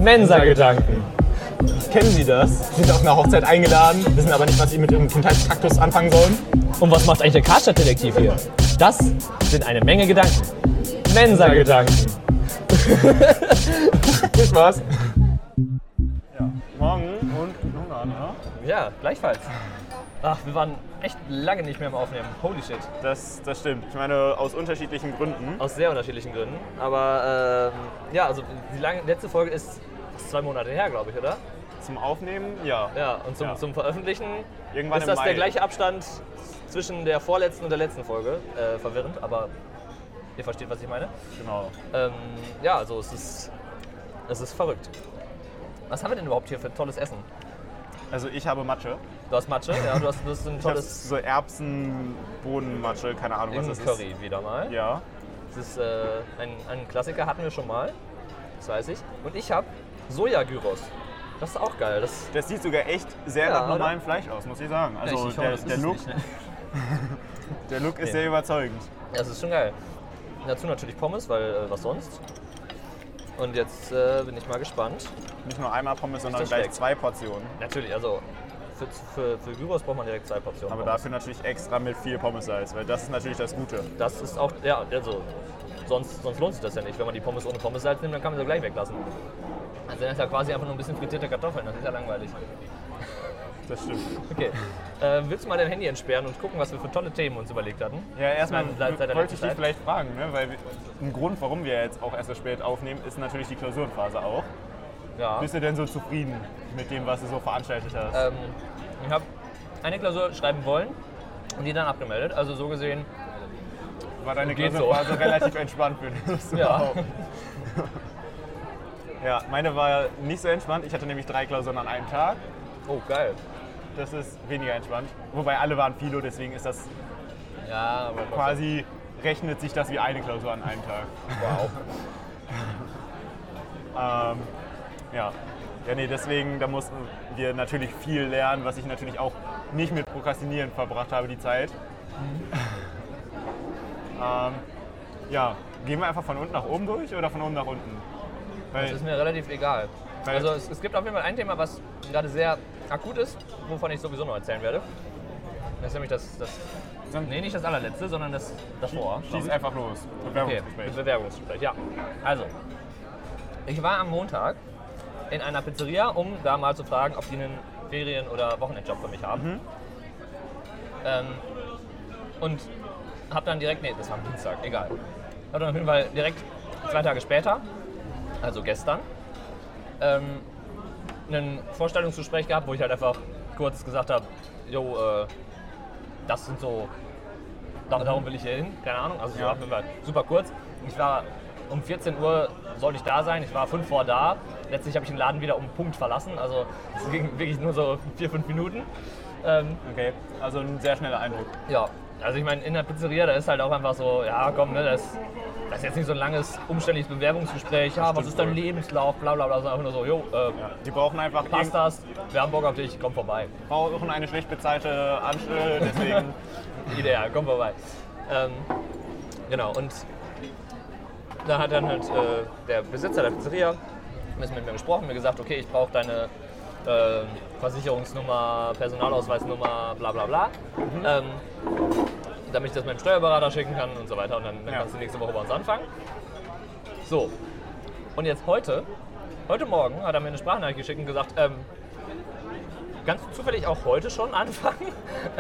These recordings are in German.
Mensa-Gedanken. Kennen Sie das? Sie sind auf einer Hochzeit eingeladen, wissen aber nicht, was Sie mit Ihrem Kindheitskaktus anfangen sollen. Und was macht eigentlich der Karstadt-Detektiv hier? Das sind eine Menge Gedanken. Mensa-Gedanken. Viel Spaß. Ja, morgen und guten Hunger, ne? Ja, gleichfalls. Ach, wir waren echt lange nicht mehr im Aufnehmen. Holy shit. Das stimmt. Ich meine, aus unterschiedlichen Gründen. Aus sehr unterschiedlichen Gründen. Aber ja, also die letzte Folge ist 2 Monate her, glaube ich, oder? Zum Aufnehmen, ja. Ja, und zum Veröffentlichen Irgendwann ist im das Mai. der gleiche Abstand zwischen der vorletzten und der letzten Folge. Verwirrend, aber ihr versteht, was ich meine. Genau. Ja, also es ist verrückt. Was haben wir denn überhaupt hier für tolles Essen? Also ich habe Matsche. Du hast Matsche, ja, du hast ein Ich habe tolles so Erbsen-Bohnenmatsche, keine Ahnung, was das ist. Curry wieder mal. Ja. Das ist ein Klassiker, hatten wir schon mal, das weiß ich. Und ich habe Soja-Gyros. Das ist auch geil. Das sieht sogar echt sehr Ja, nach oder? normalem Fleisch aus, muss ich sagen. Also ich hoffe, das der ist Look, es nicht, ne? der Look ist Nee. sehr überzeugend. Das ist schon geil. Dazu natürlich Pommes, weil was sonst. Und jetzt bin ich mal gespannt. Nicht nur einmal Pommes, sondern das gleich schmeckt. 2 Portionen. Natürlich, also für Gyros braucht man direkt 2 Portionen. Aber Pommes. dafür natürlich extra mit viel Pommes-Salz, weil das ist natürlich das Gute. Das ist auch, ja, also sonst lohnt sich das ja nicht. Wenn man die Pommes ohne Pommes-Salz nimmt, dann kann man sie gleich weglassen. Also dann ist ja quasi einfach nur ein bisschen frittierte Kartoffeln, das ist ja langweilig. Das stimmt. Okay, willst du mal dein Handy entsperren und gucken, was wir für tolle Themen uns überlegt hatten? Ja, erstmal Seit der wollte letzten ich dich Zeit. vielleicht fragen, ne? Weil ein Grund, warum wir jetzt auch erst so spät aufnehmen, ist natürlich die Klausurenphase auch. Ja. Bist du denn so zufrieden mit dem, was du so veranstaltet hast? Ich habe eine Klausur schreiben wollen und die dann abgemeldet. Also so gesehen, War deine geht Klausurenphase relativ entspannt, würde ich ja. behaupten. Ja, meine war nicht so entspannt. Ich hatte nämlich 3 Klausuren an einem Tag. Oh, geil. Das ist weniger entspannt. Wobei alle waren Philo, deswegen ist das Ja, aber quasi, rechnet sich das wie eine Klausur an einem Tag. wow. Ja. Ja, nee, deswegen, da mussten wir natürlich viel lernen, was ich natürlich auch nicht mit Prokrastinieren verbracht habe, die Zeit. Ja, gehen wir einfach von unten nach oben durch oder von oben nach unten? Weil, Das ist mir relativ egal. Weil- Also es gibt auf jeden Fall ein Thema, was gerade sehr akut ist, wovon ich sowieso noch erzählen werde. Das ist nämlich nee, nicht das allerletzte, sondern das davor. schieß einfach los. Okay, Bewerbungsgespräch. Bewerbungsgespräch, ja. Also, ich war am Montag in einer Pizzeria, um da mal zu fragen, ob die einen Ferien- oder Wochenendjob für mich haben. Und habe dann direkt, nee, das war am Dienstag, egal. Habe dann auf jeden Fall direkt 2 Tage später, also gestern, ein Vorstellungsgespräch gehabt, wo ich halt einfach kurz gesagt habe, jo, das sind so, darum will ich hier hin, keine Ahnung, also so Ja. auf jeden Fall super kurz. Ich war um 14 Uhr sollte ich da sein, ich war 5 vor da. Letztlich habe ich den Laden wieder um Punkt verlassen, also es ging wirklich nur so 4-5 Minuten. Okay, also ein sehr schneller Eindruck. Ja, also ich meine, in der Pizzeria, da ist halt auch einfach so, ja komm, ne, das ist jetzt nicht so ein langes, umständliches Bewerbungsgespräch, ja, was ist dein wohl. Lebenslauf, bla bla bla, sondern einfach nur so, jo, Ja, die brauchen einfach passt das, wir haben Bock auf dich, komm vorbei. brauchen eine schlecht bezahlte Anstelle, deswegen Ideal, komm vorbei. Genau, und da hat dann halt der Besitzer der Pizzeria ein bisschen mit mir gesprochen, mir gesagt, okay, ich brauche deine Versicherungsnummer, Personalausweisnummer, bla bla bla, damit ich das meinem Steuerberater schicken kann und so weiter und dann Ja. kannst du nächste Woche bei uns anfangen. So, und jetzt heute Morgen hat er mir eine Sprachnachricht geschickt und gesagt, kannst du zufällig auch heute schon anfangen?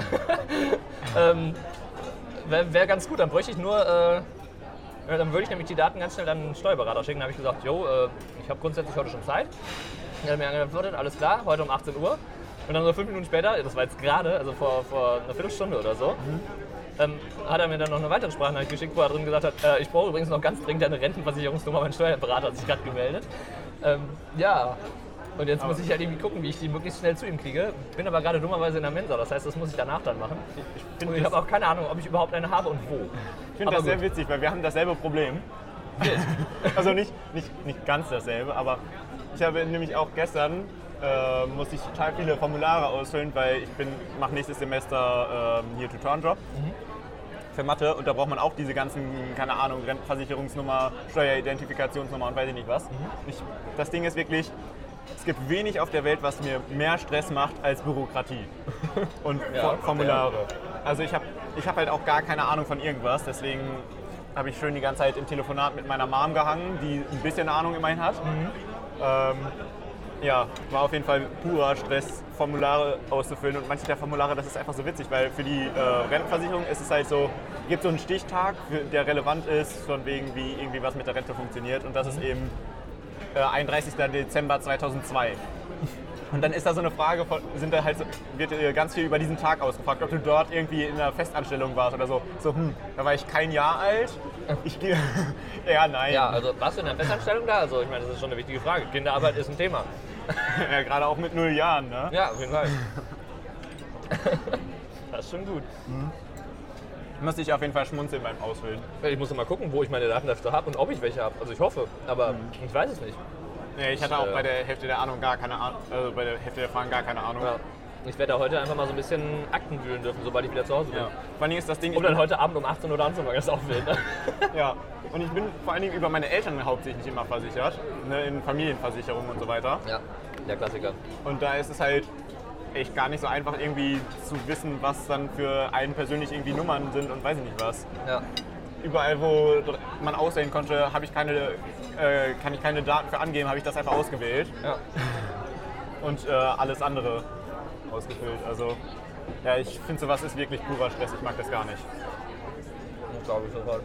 Wäre ganz gut, dann bräuchte ich nur, dann würde ich nämlich die Daten ganz schnell an den Steuerberater schicken. Dann habe ich gesagt, jo, ich habe grundsätzlich heute schon Zeit. Dann hat er mir geantwortet, alles klar, heute um 18 Uhr. Und dann so 5 Minuten später, das war jetzt gerade, also vor einer Viertelstunde oder so, hat er mir dann noch eine weitere Sprachnachricht geschickt, wo er drin gesagt hat, ich brauche übrigens noch ganz dringend eine Rentenversicherungsnummer, mein Steuerberater hat sich gerade gemeldet. Ja, und jetzt muss ich halt irgendwie gucken, wie ich die möglichst schnell zu ihm kriege. Bin aber gerade dummerweise in der Mensa, das heißt, das muss ich danach dann machen. Und ich habe auch keine Ahnung, ob ich überhaupt eine habe und wo. ich finde das sehr witzig, weil wir haben dasselbe Problem. Also nicht ganz dasselbe, aber ich habe nämlich auch gestern musste ich total viele Formulare ausfüllen, weil ich mache nächstes Semester hier Tutorenjob. für Mathe und da braucht man auch diese ganzen, keine Ahnung, Rentenversicherungsnummer, Steueridentifikationsnummer und weiß ich nicht was. Das Ding ist wirklich, es gibt wenig auf der Welt, was mir mehr Stress macht als Bürokratie und Formulare. Also ich hab halt auch gar keine Ahnung von irgendwas, deswegen habe ich schön die ganze Zeit im Telefonat mit meiner Mom gehangen, die ein bisschen Ahnung immerhin hat. Ja, war auf jeden Fall purer Stress, Formulare auszufüllen und manche der Formulare, das ist einfach so witzig, weil für die Rentenversicherung ist es halt so, gibt so einen Stichtag, der relevant ist, von wegen wie irgendwie was mit der Rente funktioniert und das ist eben 31. Dezember 2002. Und dann ist da so eine Frage, wird ganz viel über diesen Tag ausgefragt, ob du dort irgendwie in einer Festanstellung warst oder so. Da war ich kein Jahr alt. Ja, nein. Ja, also warst du in einer Festanstellung da? Also ich meine, das ist schon eine wichtige Frage. Kinderarbeit ist ein Thema. Ja, gerade auch mit 0 Jahren, ne? Ja, auf jeden Fall. Das ist schon gut. Müsste ich auf jeden Fall schmunzeln beim Ausfüllen. Ich muss mal gucken, wo ich meine Daten dafür habe und ob ich welche habe. Also ich hoffe, aber ich weiß es nicht. Ja, ich hatte auch bei der Hälfte der Ahnung gar keine Ahnung, bei der Hälfte der Fragen gar keine Ahnung. Ja. Ich werde da heute einfach mal so ein bisschen Akten wühlen dürfen, sobald ich wieder zu Hause bin. Ja. Vor allem ist das Ding... Um dann heute Abend um 18 Uhr anzufangen, das ist auch wild. Ne? Ja, und ich bin vor allen Dingen über meine Eltern hauptsächlich immer versichert, ne, in Familienversicherungen und so weiter. Ja, der Klassiker. Und da ist es halt echt gar nicht so einfach irgendwie zu wissen, was dann für einen persönlich irgendwie Nummern sind und weiß ich nicht was. Ja. Überall, wo man auswählen konnte, kann ich keine Daten für angeben, habe ich das einfach ausgewählt. Ja. Und alles andere ausgefüllt. Also ja, ich finde sowas ist wirklich purer Stress, ich mag das gar nicht. Das glaube ich sofort.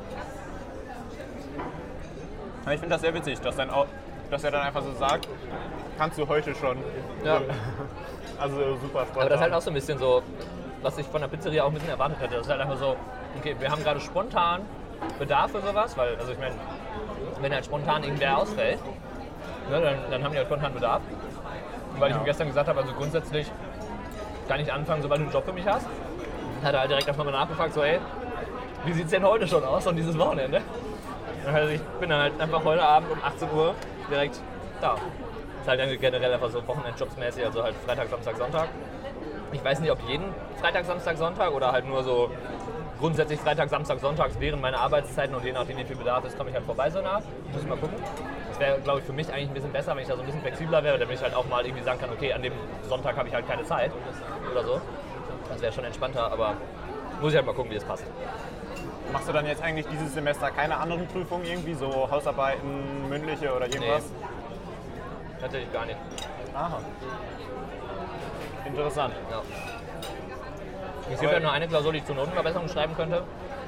Aber ich finde das sehr witzig, dass er dann einfach so sagt, kannst du heute schon. Ja. Also super spontan. Aber das ist halt auch so ein bisschen so, was ich von der Pizzeria auch ein bisschen erwartet hätte. Das ist halt einfach so, okay, wir haben gerade spontan Bedarf für sowas, weil, also ich meine, wenn halt spontan irgendwer ausfällt, ne, dann haben die halt spontan Bedarf. Und weil ich ihm gestern gesagt habe, also grundsätzlich kann ich anfangen, sobald du einen Job für mich hast, hat er halt direkt erstmal mal nachgefragt, so ey, wie sieht's denn heute schon aus und dieses Wochenende? Also ich bin dann halt einfach heute Abend um 18 Uhr direkt da. Ist halt dann generell einfach so Wochenendjobsmäßig, also halt Freitag, Samstag, Sonntag. Ich weiß nicht, ob jeden Freitag, Samstag, Sonntag oder halt nur so grundsätzlich Freitag, Samstag, Sonntags während meiner Arbeitszeiten und je nachdem, wie viel Bedarf ist, komme ich halt vorbei so nah. Muss ich mal gucken. Das wäre, glaube ich, für mich eigentlich ein bisschen besser, wenn ich da so ein bisschen flexibler wäre, damit ich halt auch mal irgendwie sagen kann, okay, an dem Sonntag habe ich halt keine Zeit oder so. Das wäre schon entspannter, aber muss ich halt mal gucken, wie es passt. Machst du dann jetzt eigentlich dieses Semester keine anderen Prüfungen irgendwie, so Hausarbeiten, mündliche oder irgendwas? Nee, tatsächlich gar nicht. Aha. Interessant. Ja. Es gibt ja nur eine Klausur, die ich zur Notenverbesserung schreiben könnte.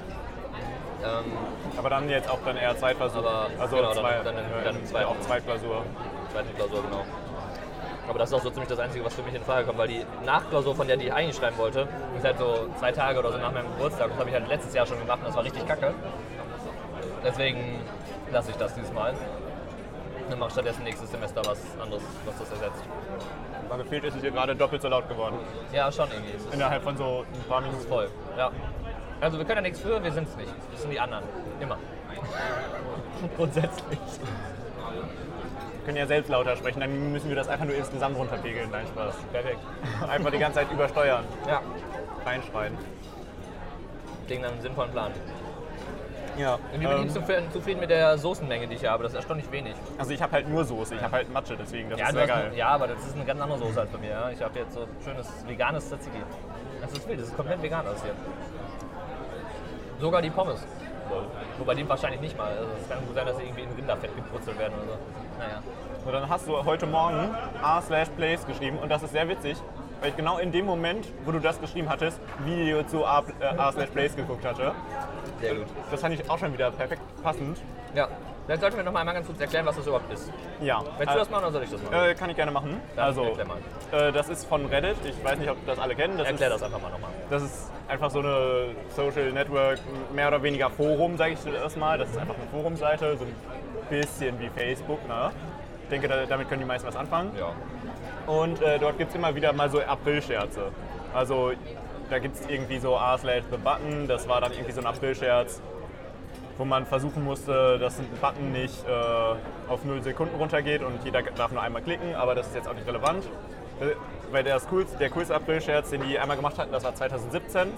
Aber dann jetzt auch dann eher Zeitversuch. Also genau, dann im zweiten. Auch Zweitklausur. Zweite Klausur, genau. Aber das ist auch so ziemlich das Einzige, was für mich in Frage kommt, weil die Nachklausur, von der die ich eigentlich schreiben wollte, ist halt so 2 Tage oder so nach meinem Geburtstag. Das habe ich halt letztes Jahr schon gemacht und das war richtig kacke. Deswegen lasse ich das dieses Mal. Und mache stattdessen nächstes Semester was anderes, was das ersetzt. Mal gefühlt ist es hier gerade doppelt so laut geworden. Ja, schon irgendwie. Innerhalb von so ein paar Minuten. Voll, ja. Also wir können ja nichts für, wir sind es nicht. Das sind die anderen. Immer. Grundsätzlich. Wir können ja selbst lauter sprechen, dann müssen wir das einfach nur insgesamt runterpegeln. Nein, Spaß. Perfekt. Einfach die ganze Zeit übersteuern. Ja. Reinschreien. Klingt nach einem sinnvollen Plan. Ja. Ich bin nicht zufrieden mit der Soßenmenge, die ich habe. Das ist erstaunlich wenig. Also ich habe halt nur Soße, ich habe halt Matsche, deswegen, das Ja, ist sehr geil. Ja, aber das ist eine ganz andere Soße als bei mir. Ja? Ich habe jetzt so schönes veganes Tzatziki. Das ist wild, das ist komplett vegan aus hier. Sogar die Pommes. Wobei die wahrscheinlich nicht mal. Also es kann gut sein, dass sie irgendwie in Rinderfett gebrutzelt werden oder so. Naja. So, dann hast du heute Morgen a/plays geschrieben und das ist sehr witzig, weil ich genau in dem Moment, wo du das geschrieben hattest, Video zu a/plays geguckt hatte. Sehr gut. Das fand ich auch schon wieder perfekt passend. Ja. Vielleicht sollten wir noch mal einmal ganz kurz erklären, was das überhaupt ist. Ja. Willst du das machen oder soll ich das machen? Kann ich gerne machen. Dann Also, erklär mal. das ist von Reddit. Ich weiß nicht, ob das alle kennen. Erklär das einfach mal nochmal. Das ist einfach so eine Social Network, mehr oder weniger Forum, sage ich das mal. Das ist einfach eine Forumseite, so ein bisschen wie Facebook. Ne? Ich denke, damit können die meisten was anfangen. Ja. Und dort gibt es immer wieder mal so April-Scherze. Also da gibt es irgendwie so r/the-button, das war dann irgendwie so ein April-Scherz, wo man versuchen musste, dass ein Button nicht auf 0 Sekunden runtergeht und jeder darf nur einmal klicken, aber das ist jetzt auch nicht relevant. Weil der coolste April-Scherz, den die einmal gemacht hatten, das war 2017.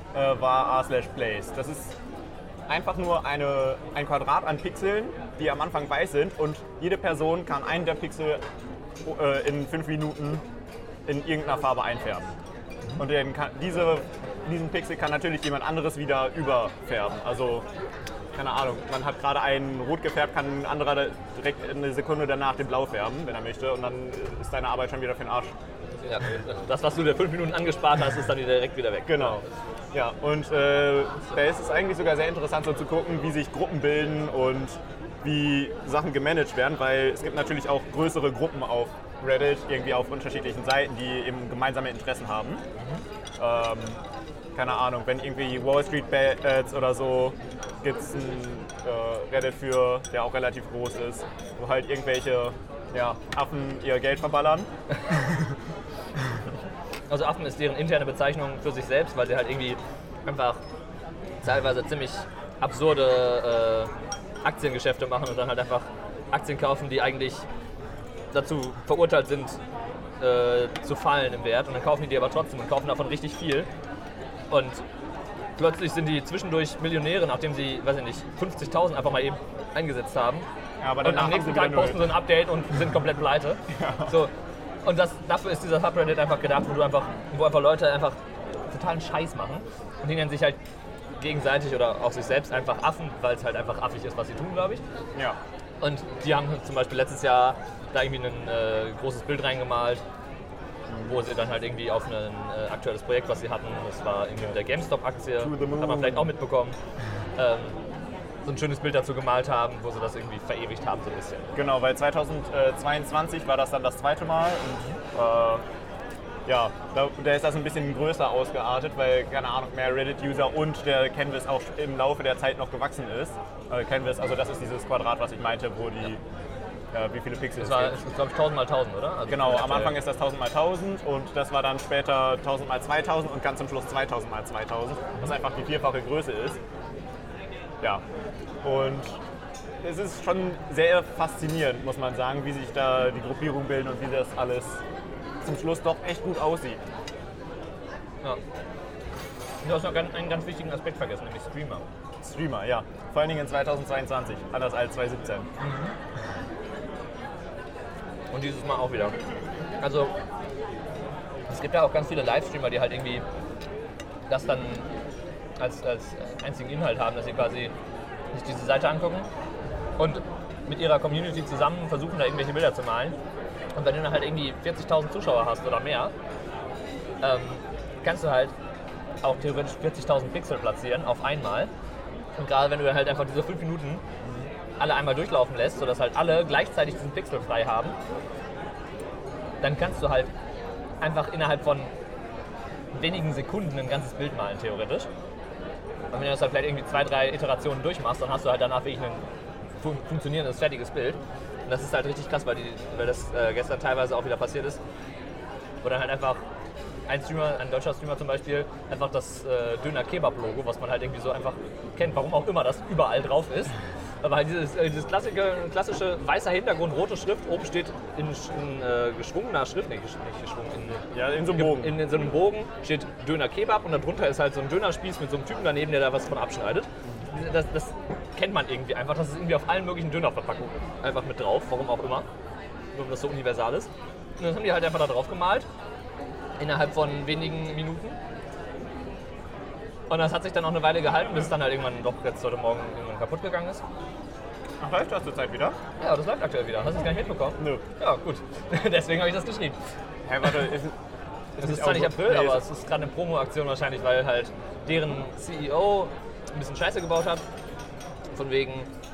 war r/place. Das ist einfach nur ein Quadrat an Pixeln, die am Anfang weiß sind und jede Person kann einen der Pixel in 5 Minuten in irgendeiner Farbe einfärben. Und diesen Pixel kann natürlich jemand anderes wieder überfärben. Also, keine Ahnung, man hat gerade einen rot gefärbt, kann ein anderer direkt eine Sekunde danach den blau färben, wenn er möchte. Und dann ist deine Arbeit schon wieder für den Arsch. Ja, das, was du dir 5 Minuten angespart hast, ist dann direkt wieder weg. Genau. Ja, und da ist es eigentlich sogar sehr interessant, so zu gucken, wie sich Gruppen bilden und wie Sachen gemanagt werden, weil es gibt natürlich auch größere Gruppen auf Reddit, irgendwie auf unterschiedlichen Seiten, die eben gemeinsame Interessen haben. Keine Ahnung, wenn irgendwie Wall Street Bets oder so, gibt es einen Reddit für, der auch relativ groß ist, wo halt irgendwelche Affen ihr Geld verballern. Also Affen ist deren interne Bezeichnung für sich selbst, weil sie halt irgendwie einfach teilweise ziemlich absurde Aktiengeschäfte machen und dann halt einfach Aktien kaufen, die eigentlich dazu verurteilt sind, zu fallen im Wert. Und dann kaufen die aber trotzdem und kaufen davon richtig viel. Und plötzlich sind die zwischendurch Millionäre, nachdem sie, weiß ich nicht, 50.000 einfach mal eben eingesetzt haben. Ja, aber und am nächsten Tag posten sie ein Update und sind komplett pleite. Ja. So. Und dafür ist dieser Subreddit einfach gedacht, wo einfach Leute einfach totalen Scheiß machen. Und die nennen sich halt gegenseitig oder auch sich selbst einfach Affen, weil es halt einfach affig ist, was sie tun, glaube ich. Ja. Und die haben zum Beispiel letztes Jahr da irgendwie ein großes Bild reingemalt, wo sie dann halt irgendwie auf ein aktuelles Projekt, was sie hatten, das war irgendwie mit der GameStop-Aktie, hat man vielleicht auch mitbekommen, so ein schönes Bild dazu gemalt haben, wo sie das irgendwie verewigt haben, so ein bisschen. Genau, weil 2022 war das dann das zweite Mal und da ist das ein bisschen größer ausgeartet, weil, keine Ahnung, mehr Reddit-User und der Canvas auch im Laufe der Zeit noch gewachsen ist. Canvas, also das ist dieses Quadrat, was ich meinte, wo die, wie viele Pixel es gibt. Das ist, glaube ich, 1000 x 1000, oder? Also genau, am Anfang ist das 1000 x 1000 und das war dann später 1000 x 2000 und ganz zum Schluss 2000 x 2000, was einfach die vierfache Größe ist. Ja, und es ist schon sehr faszinierend, muss man sagen, wie sich da die Gruppierungen bilden und wie das alles zum Schluss doch echt gut aussieht. Ja. Du hast noch einen ganz wichtigen Aspekt vergessen, nämlich Streamer. Streamer, ja. Vor allen Dingen in 2022, anders als 2017. Und dieses Mal auch wieder. Also, es gibt ja auch ganz viele Livestreamer, die halt irgendwie das dann als einzigen Inhalt haben, dass sie quasi sich diese Seite angucken und mit ihrer Community zusammen versuchen, da irgendwelche Bilder zu malen. Und wenn du dann halt irgendwie 40.000 Zuschauer hast oder mehr, kannst du halt auch theoretisch 40.000 Pixel platzieren auf einmal. Und gerade wenn du dann halt einfach diese 5 Minuten alle einmal durchlaufen lässt, sodass halt alle gleichzeitig diesen Pixel frei haben, dann kannst du halt einfach innerhalb von wenigen Sekunden ein ganzes Bild malen, theoretisch. Und wenn du das halt vielleicht irgendwie 2-3 Iterationen durchmachst, dann hast du halt danach wirklich ein funktionierendes, fertiges Bild. Und das ist halt richtig krass, weil das gestern teilweise auch wieder passiert ist, wo dann halt einfach ein deutscher Streamer zum Beispiel, einfach das Döner-Kebab-Logo, was man halt irgendwie so einfach kennt, warum auch immer das überall drauf ist. Aber halt dieses klassische weißer Hintergrund, rote Schrift, oben steht in geschwungener Schrift, nicht geschwungen, in so einem Bogen. In so einem Bogen steht Döner-Kebab und darunter ist halt so ein Dönerspieß mit so einem Typen daneben, der da was von abschneidet. Das kennt man irgendwie einfach, das ist irgendwie auf allen möglichen Dönerverpackungen einfach mit drauf, warum auch immer, nur weil das so universal ist. Und das haben die halt einfach da drauf gemalt, innerhalb von wenigen Minuten. Und das hat sich dann auch eine Weile gehalten, bis es dann halt irgendwann doch jetzt heute Morgen irgendwann kaputt gegangen ist. Ach, läuft das zurzeit wieder? Ja, das läuft aktuell wieder. Hast du das gar nicht mitbekommen? Nö. Ja, gut. Deswegen habe ich das geschrieben. Hey, warte, es ist zwar nicht April, aber es ist gerade eine Promo-Aktion wahrscheinlich, weil halt deren CEO ein bisschen Scheiße gebaut hat. Von wegen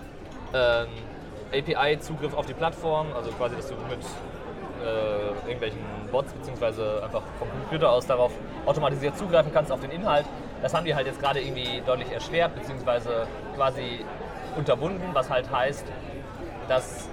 API-Zugriff auf die Plattform, also quasi, dass du mit irgendwelchen Bots beziehungsweise einfach vom Computer aus darauf automatisiert zugreifen kannst auf den Inhalt. Das haben die halt jetzt gerade irgendwie deutlich erschwert beziehungsweise quasi unterbunden, was halt heißt, dass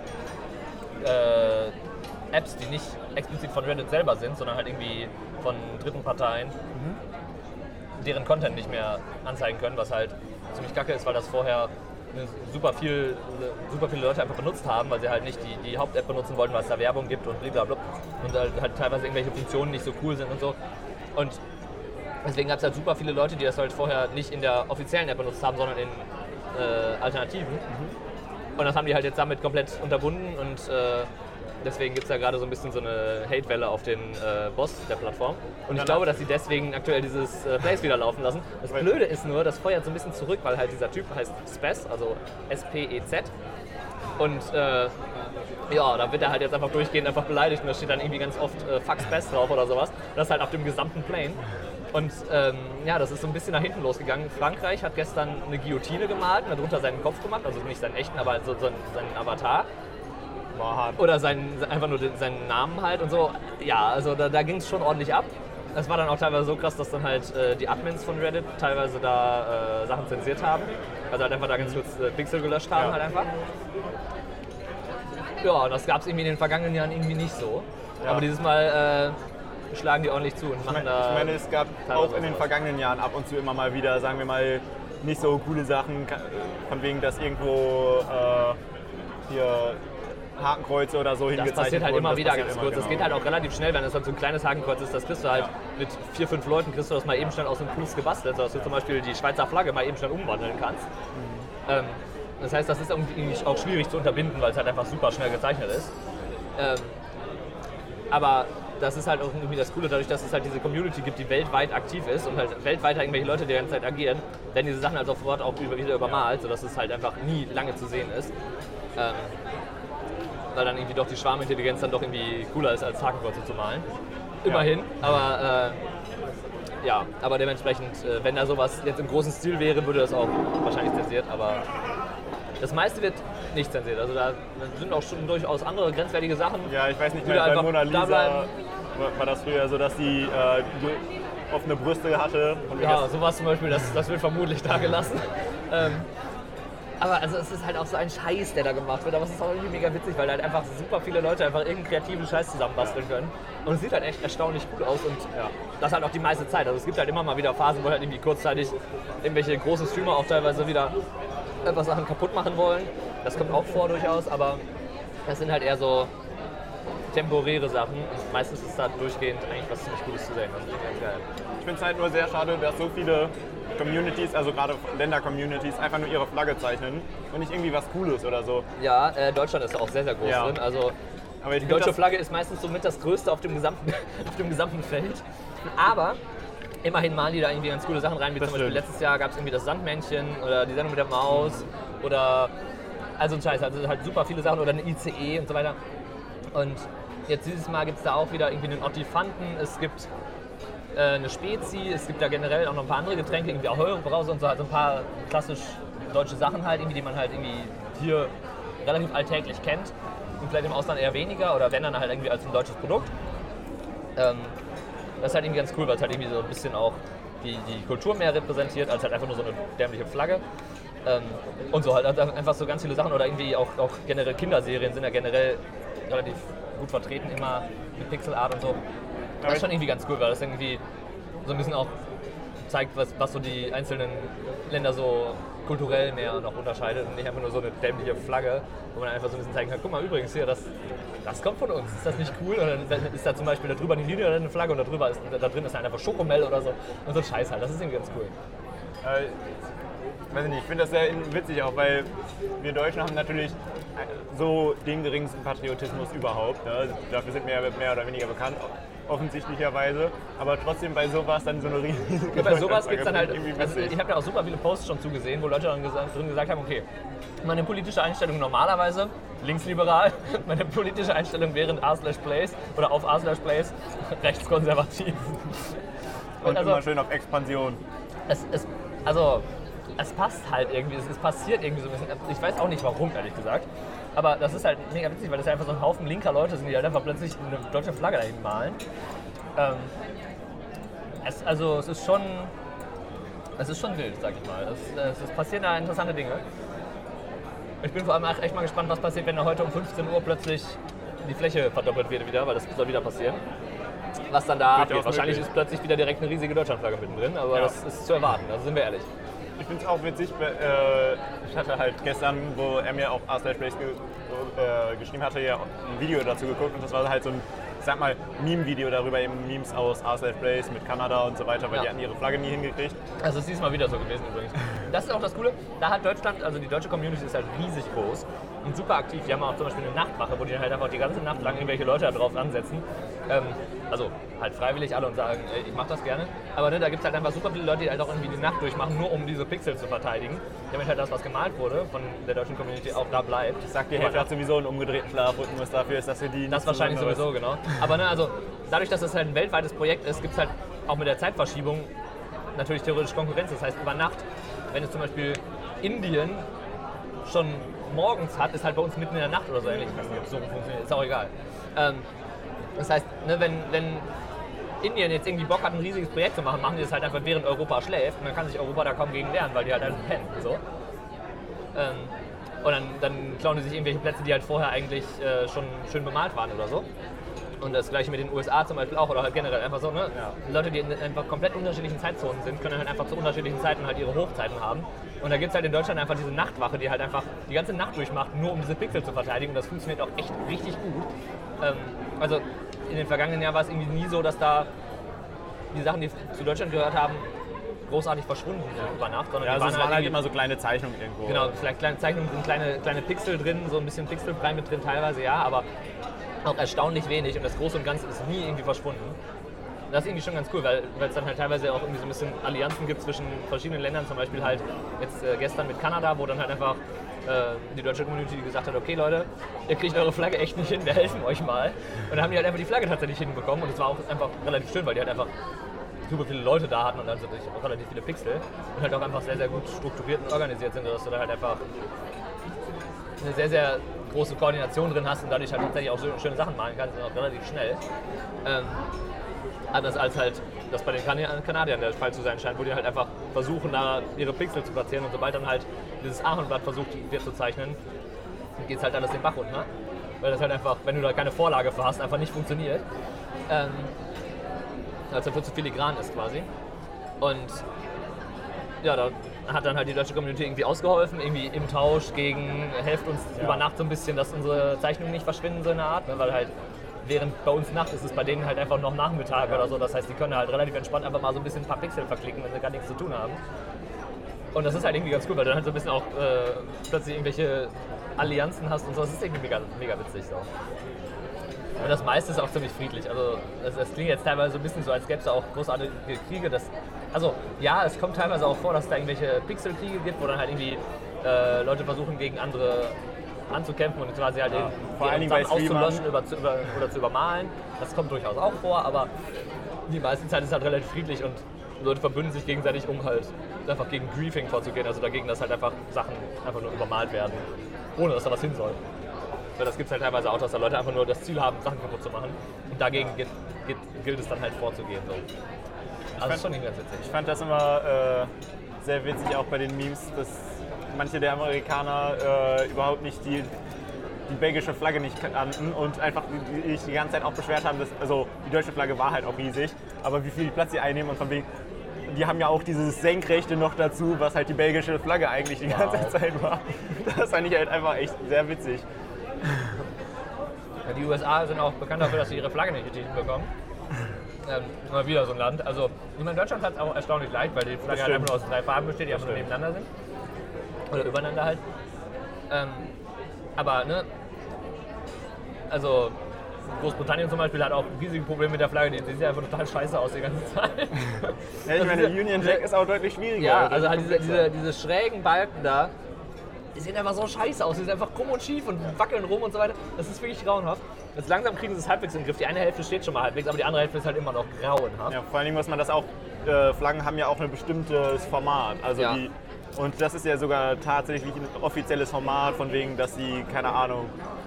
Apps, die nicht explizit von Reddit selber sind, sondern halt irgendwie von dritten Parteien, deren Content nicht mehr anzeigen können, was halt ziemlich kacke ist, weil das vorher super viele Leute einfach benutzt haben, weil sie halt nicht die Haupt-App benutzen wollten, weil es da Werbung gibt und blablabla und halt teilweise irgendwelche Funktionen nicht so cool sind und so. Und Deswegen gab es halt super viele Leute, die das halt vorher nicht in der offiziellen App benutzt haben, sondern in Alternativen. Und das haben die halt jetzt damit komplett unterbunden und deswegen gibt es da gerade so ein bisschen so eine Hate-Welle auf den Boss der Plattform. Und ich glaube, dass sie deswegen aktuell dieses Place wieder laufen lassen. Das Blöde ist nur, das feuert so ein bisschen zurück, weil halt dieser Typ heißt Spez, also S-P-E-Z. Und ja, da wird er halt jetzt einfach durchgehend einfach beleidigt und da steht dann irgendwie ganz oft Fuck Spez drauf oder sowas. Und das halt auf dem gesamten Plane. Und ja, das ist so ein bisschen nach hinten losgegangen. Frankreich hat gestern eine Guillotine gemalt und darunter seinen Kopf gemacht, also nicht seinen echten, aber so seinen Avatar. Oder einfach nur seinen Namen halt und so. Ja, also da ging es schon ordentlich ab. Es war dann auch teilweise so krass, dass dann halt die Admins von Reddit teilweise da Sachen zensiert haben. Also halt einfach da ganz kurz Pixel gelöscht haben halt einfach. Ja, und das gab es irgendwie in den vergangenen Jahren irgendwie nicht so. Ja. Aber dieses Mal schlagen die ordentlich zu und machen da... Ich meine, es gab auch in den vergangenen Jahren ab und zu immer mal wieder, sagen wir mal, nicht so coole Sachen, von wegen, dass irgendwo hier Hakenkreuze oder so hingezeichnet wurden. Das passiert halt immer wieder ganz kurz. Das geht halt auch relativ schnell, wenn es halt so ein kleines Hakenkreuz ist. Das kriegst du halt mit 4, 5 Leuten, kriegst du das mal eben schnell aus dem Fuß gebastelt, dass du zum Beispiel die Schweizer Flagge mal eben schnell umwandeln kannst. Das heißt, das ist irgendwie auch schwierig zu unterbinden, weil es halt einfach super schnell gezeichnet ist. Aber das ist halt auch irgendwie das Coole, dadurch, dass es halt diese Community gibt, die weltweit aktiv ist und halt weltweit irgendwelche Leute die ganze Zeit agieren, werden diese Sachen halt sofort auch wieder übermalt, sodass es halt einfach nie lange zu sehen ist. Weil dann irgendwie doch die Schwarmintelligenz dann doch irgendwie cooler ist, als Hakenkreuze zu malen. Immerhin, ja. aber dementsprechend, wenn da sowas jetzt im großen Stil wäre, würde das auch wahrscheinlich zensiert, aber das meiste wird nicht zensiert. Also da sind auch schon durchaus andere grenzwertige Sachen. Ja, ich weiß nicht mehr, bei Mona Lisa war das früher so, dass die offene Brüste hatte. Ja, sowas zum Beispiel, das wird vermutlich da gelassen. Aber also es ist halt auch so ein Scheiß, der da gemacht wird, aber es ist auch irgendwie mega witzig, weil halt einfach super viele Leute einfach irgendeinen kreativen Scheiß zusammenbasteln können. Und es sieht halt echt erstaunlich gut aus und ja, das halt auch die meiste Zeit. Also es gibt halt immer mal wieder Phasen, wo halt irgendwie kurzzeitig irgendwelche großen Streamer auch teilweise wieder etwas Sachen kaputt machen wollen. Das kommt auch vor durchaus, aber das sind halt eher so temporäre Sachen. Und meistens ist da durchgehend eigentlich was ziemlich Gutes zu sehen. Das ist ganz geil. Ich finde es halt nur sehr schade, dass so viele Communities, also gerade Länder-Communities, einfach nur ihre Flagge zeichnen und nicht irgendwie was Cooles oder so. Ja, Deutschland ist auch sehr, sehr groß drin. Also aber die deutsche Flagge ist meistens somit das Größte auf dem gesamten Feld. Aber immerhin malen die da irgendwie ganz coole Sachen rein, wie zum Beispiel letztes Jahr gab es irgendwie das Sandmännchen oder die Sendung mit der Maus oder also ein Scheiß, also halt super viele Sachen oder eine ICE und so weiter. Und jetzt dieses Mal gibt es da auch wieder irgendwie einen Ottifanten, es gibt eine Spezi, es gibt da generell auch noch ein paar andere Getränke, irgendwie auch Brause und so, halt so ein paar klassisch deutsche Sachen halt, irgendwie, die man halt irgendwie hier relativ alltäglich kennt und vielleicht im Ausland eher weniger oder wenn dann halt irgendwie als ein deutsches Produkt. Das ist halt irgendwie ganz cool, weil es halt irgendwie so ein bisschen auch die Kultur mehr repräsentiert, als halt einfach nur so eine dämliche Flagge. Und so halt einfach so ganz viele Sachen oder irgendwie auch generell Kinderserien sind ja generell relativ gut vertreten, immer mit Pixelart und so. Das ist schon irgendwie ganz cool, weil das irgendwie so ein bisschen auch zeigt, was so die einzelnen Länder so kulturell mehr noch unterscheidet und nicht einfach nur so eine dämliche Flagge, wo man einfach so ein bisschen zeigen kann, guck mal übrigens hier, das kommt von uns, ist das nicht cool? Oder dann ist da zum Beispiel da drüber eine Linie oder eine Flagge und da drin ist einfach Schokomel oder so und so ein Scheiß halt, das ist irgendwie ganz cool. Weiß ich nicht, ich finde das sehr witzig auch, weil wir Deutschen haben natürlich so den geringsten Patriotismus überhaupt. Ne? Dafür sind wir mehr oder weniger bekannt, offensichtlicherweise. Aber trotzdem bei sowas dann so eine riesige... Ja, bei sowas gibt es dann halt... Also ich habe da auch super viele Posts schon zugesehen, wo Leute dann drin gesagt haben, okay, meine politische Einstellung normalerweise, linksliberal, meine politische Einstellung während r/plays oder auf r/plays, rechtskonservativ. Und also, immer schön auf Expansion. Es passt halt irgendwie, es passiert irgendwie so ein bisschen. Ich weiß auch nicht warum, ehrlich gesagt. Aber das ist halt mega witzig, weil das ja einfach so ein Haufen linker Leute sind, die halt einfach plötzlich eine deutsche Flagge dahin malen. Es ist schon wild, sag ich mal. Es passieren da interessante Dinge. Ich bin vor allem echt mal gespannt, was passiert, wenn da heute um 15 Uhr plötzlich die Fläche verdoppelt wird wieder, weil das soll wieder passieren. Was dann da abgeht. Wahrscheinlich ist plötzlich wieder direkt eine riesige Deutschlandflagge mittendrin, aber das ist zu erwarten, also sind wir ehrlich. Ich finde es auch witzig, ich hatte halt gestern, wo er mir auf r/plays geschrieben hatte, ja ein Video dazu geguckt und das war halt so sag mal, Meme-Video darüber, eben Memes aus Arsenal Place mit Kanada und so weiter, weil die hatten ihre Flagge nie hingekriegt. Also es ist diesmal wieder so gewesen übrigens. Das ist auch das Coole, da hat Deutschland, also die deutsche Community ist halt riesig groß und super aktiv. Die haben auch zum Beispiel eine Nachtwache, wo die halt einfach die ganze Nacht lang irgendwelche Leute da drauf ansetzen. Also halt freiwillig alle und sagen, ich mach das gerne. Aber ne, da gibt es halt einfach super viele Leute, die halt auch irgendwie die Nacht durchmachen, nur um diese Pixel zu verteidigen. Damit halt das, was gemalt wurde von der deutschen Community, auch da bleibt. Ich sag, die Hälfte hat sowieso einen umgedrehten Schlafrhythmus dafür ist, dass wir die... Das wahrscheinlich sowieso, genau. Aber ne, also dadurch, dass das halt ein weltweites Projekt ist, gibt es halt auch mit der Zeitverschiebung natürlich theoretisch Konkurrenz. Das heißt, über Nacht, wenn es zum Beispiel Indien schon morgens hat, ist halt bei uns mitten in der Nacht oder so ähnlich. Ich weiß nicht, ob es so funktioniert, ist auch egal. Das heißt, ne, wenn Indien jetzt irgendwie Bock hat, ein riesiges Projekt zu machen, machen die das halt einfach während Europa schläft und dann kann sich Europa da kaum gegen wehren, weil die halt einfach pennen. So. Und dann klauen die sich irgendwelche Plätze, die halt vorher eigentlich schon schön bemalt waren oder so. Und das gleiche mit den USA zum Beispiel auch, oder halt generell einfach so, ne? Ja. Leute, die in einfach komplett unterschiedlichen Zeitzonen sind, können halt einfach zu unterschiedlichen Zeiten halt ihre Hochzeiten haben. Und da gibt es halt in Deutschland einfach diese Nachtwache, die halt einfach die ganze Nacht durchmacht, nur um diese Pixel zu verteidigen. Und das funktioniert auch echt richtig gut. Also in den vergangenen Jahren war es irgendwie nie so, dass da die Sachen, die zu Deutschland gehört haben, großartig verschwunden sind über Nacht. Sondern also es waren halt immer so kleine Zeichnungen irgendwo. Genau, vielleicht kleine Zeichnungen, sind kleine Pixel drin, so ein bisschen Pixelbrei mit drin teilweise, ja, aber auch erstaunlich wenig und das Große und Ganze ist nie irgendwie verschwunden. Das ist irgendwie schon ganz cool, weil es dann halt teilweise auch irgendwie so ein bisschen Allianzen gibt zwischen verschiedenen Ländern, zum Beispiel halt jetzt gestern mit Kanada, wo dann halt einfach die deutsche Community gesagt hat, okay Leute, ihr kriegt eure Flagge echt nicht hin, wir helfen euch mal. Und dann haben die halt einfach die Flagge tatsächlich hinbekommen und es war auch einfach relativ schön, weil die halt einfach super viele Leute da hatten und dann natürlich auch relativ viele Pixel und halt auch einfach sehr, sehr gut strukturiert und organisiert sind, sodass du da halt einfach eine sehr, sehr große Koordination drin hast und dadurch halt tatsächlich auch so schöne Sachen malen kannst und auch relativ schnell. Anders als halt das bei den Kanadiern der Fall zu sein scheint, wo die halt einfach versuchen, da ihre Pixel zu platzieren und sobald dann halt dieses Ahornblatt versucht wird zu zeichnen, geht es halt alles den Bach runter. Weil das halt einfach, wenn du da keine Vorlage für hast, einfach nicht funktioniert. Also für zu filigran ist quasi. Und ja, da hat dann halt die deutsche Community irgendwie ausgeholfen, irgendwie im Tausch gegen, helft uns über Nacht so ein bisschen, dass unsere Zeichnungen nicht verschwinden, so eine Art, ne? Weil halt während bei uns Nacht ist es bei denen halt einfach noch Nachmittag oder so, das heißt, die können halt relativ entspannt einfach mal so ein bisschen ein paar Pixel verklicken, wenn sie gar nichts zu tun haben. Und das ist halt irgendwie ganz cool, weil du dann halt so ein bisschen auch plötzlich irgendwelche Allianzen hast und so, das ist irgendwie mega witzig so. Und das meiste ist auch ziemlich friedlich. Also das klingt jetzt teilweise so ein bisschen so, als gäbe es auch großartige Kriege. Also ja, es kommt teilweise auch vor, dass es da irgendwelche Pixelkriege gibt, wo dann halt irgendwie Leute versuchen, gegen andere anzukämpfen und quasi halt vor allen Dingen Sachen auszulöschen oder zu übermalen. Das kommt durchaus auch vor, aber die meiste Zeit ist halt relativ friedlich und Leute verbünden sich gegenseitig, um halt einfach gegen Griefing vorzugehen. Also dagegen, dass halt einfach Sachen einfach nur übermalt werden, ohne dass da was hin soll. Weil das gibt es halt teilweise auch, dass da Leute einfach nur das Ziel haben, Sachen kaputt zu machen. Und dagegen gilt es dann halt vorzugehen. So. Also das ist schon nicht ganz witzig. Ich fand das immer sehr witzig, auch bei den Memes, dass manche der Amerikaner überhaupt nicht die belgische Flagge nicht kannten und einfach die ganze Zeit auch beschwert haben, dass, also die deutsche Flagge war halt auch riesig, aber wie viel Platz sie einnehmen und von wegen, die haben ja auch dieses Senkrechte noch dazu, was halt die belgische Flagge eigentlich die ganze Zeit war. Das fand ich halt einfach echt sehr witzig. Ja, die USA sind auch bekannt dafür, dass sie ihre Flagge nicht richtig bekommen. Mal wieder so ein Land. Also, ich meine, Deutschland hat es auch erstaunlich leicht, weil die Flagge halt einfach nur aus 3 Farben besteht, die einfach nur nebeneinander sind. Oder übereinander halt. Aber, ne? Also, Großbritannien zum Beispiel hat auch riesige Probleme mit der Flagge, die sieht einfach total scheiße aus die ganze Zeit. Ja, ich meine, Union Jack ist auch deutlich schwieriger. Ja, also halt diese schrägen Balken da, die sehen einfach so scheiße aus, die sind einfach krumm und schief und wackeln rum und so weiter. Das ist wirklich grauenhaft. Jetzt langsam kriegen sie es halbwegs in den Griff. Die eine Hälfte steht schon mal halbwegs, aber die andere Hälfte ist halt immer noch grauenhaft. Ja, vor allen Dingen muss man das auch, Flaggen haben ja auch ein bestimmtes Format. Also ja. Und das ist ja sogar tatsächlich ein offizielles Format, von wegen, dass sie, keine Ahnung,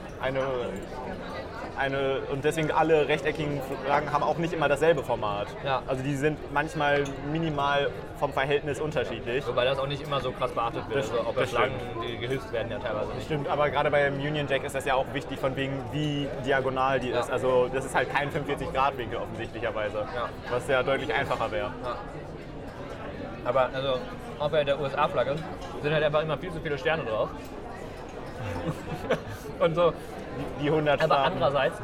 und deswegen alle rechteckigen Flaggen haben auch nicht immer dasselbe Format. Ja. Also die sind manchmal minimal vom Verhältnis unterschiedlich. Wobei das auch nicht immer so krass beachtet wird. Also auch bei Flaggen, die gehilft werden ja teilweise nicht. Stimmt, aber gerade beim Union Jack ist das ja auch wichtig, von wegen wie diagonal die ist. Also das ist halt kein 45-Grad-Winkel offensichtlicherweise, was ja deutlich einfacher wäre. Ja. Aber also auch bei der USA-Flagge sind halt einfach immer viel zu viele Sterne drauf. Und so. Die 100 Aber Farben. andererseits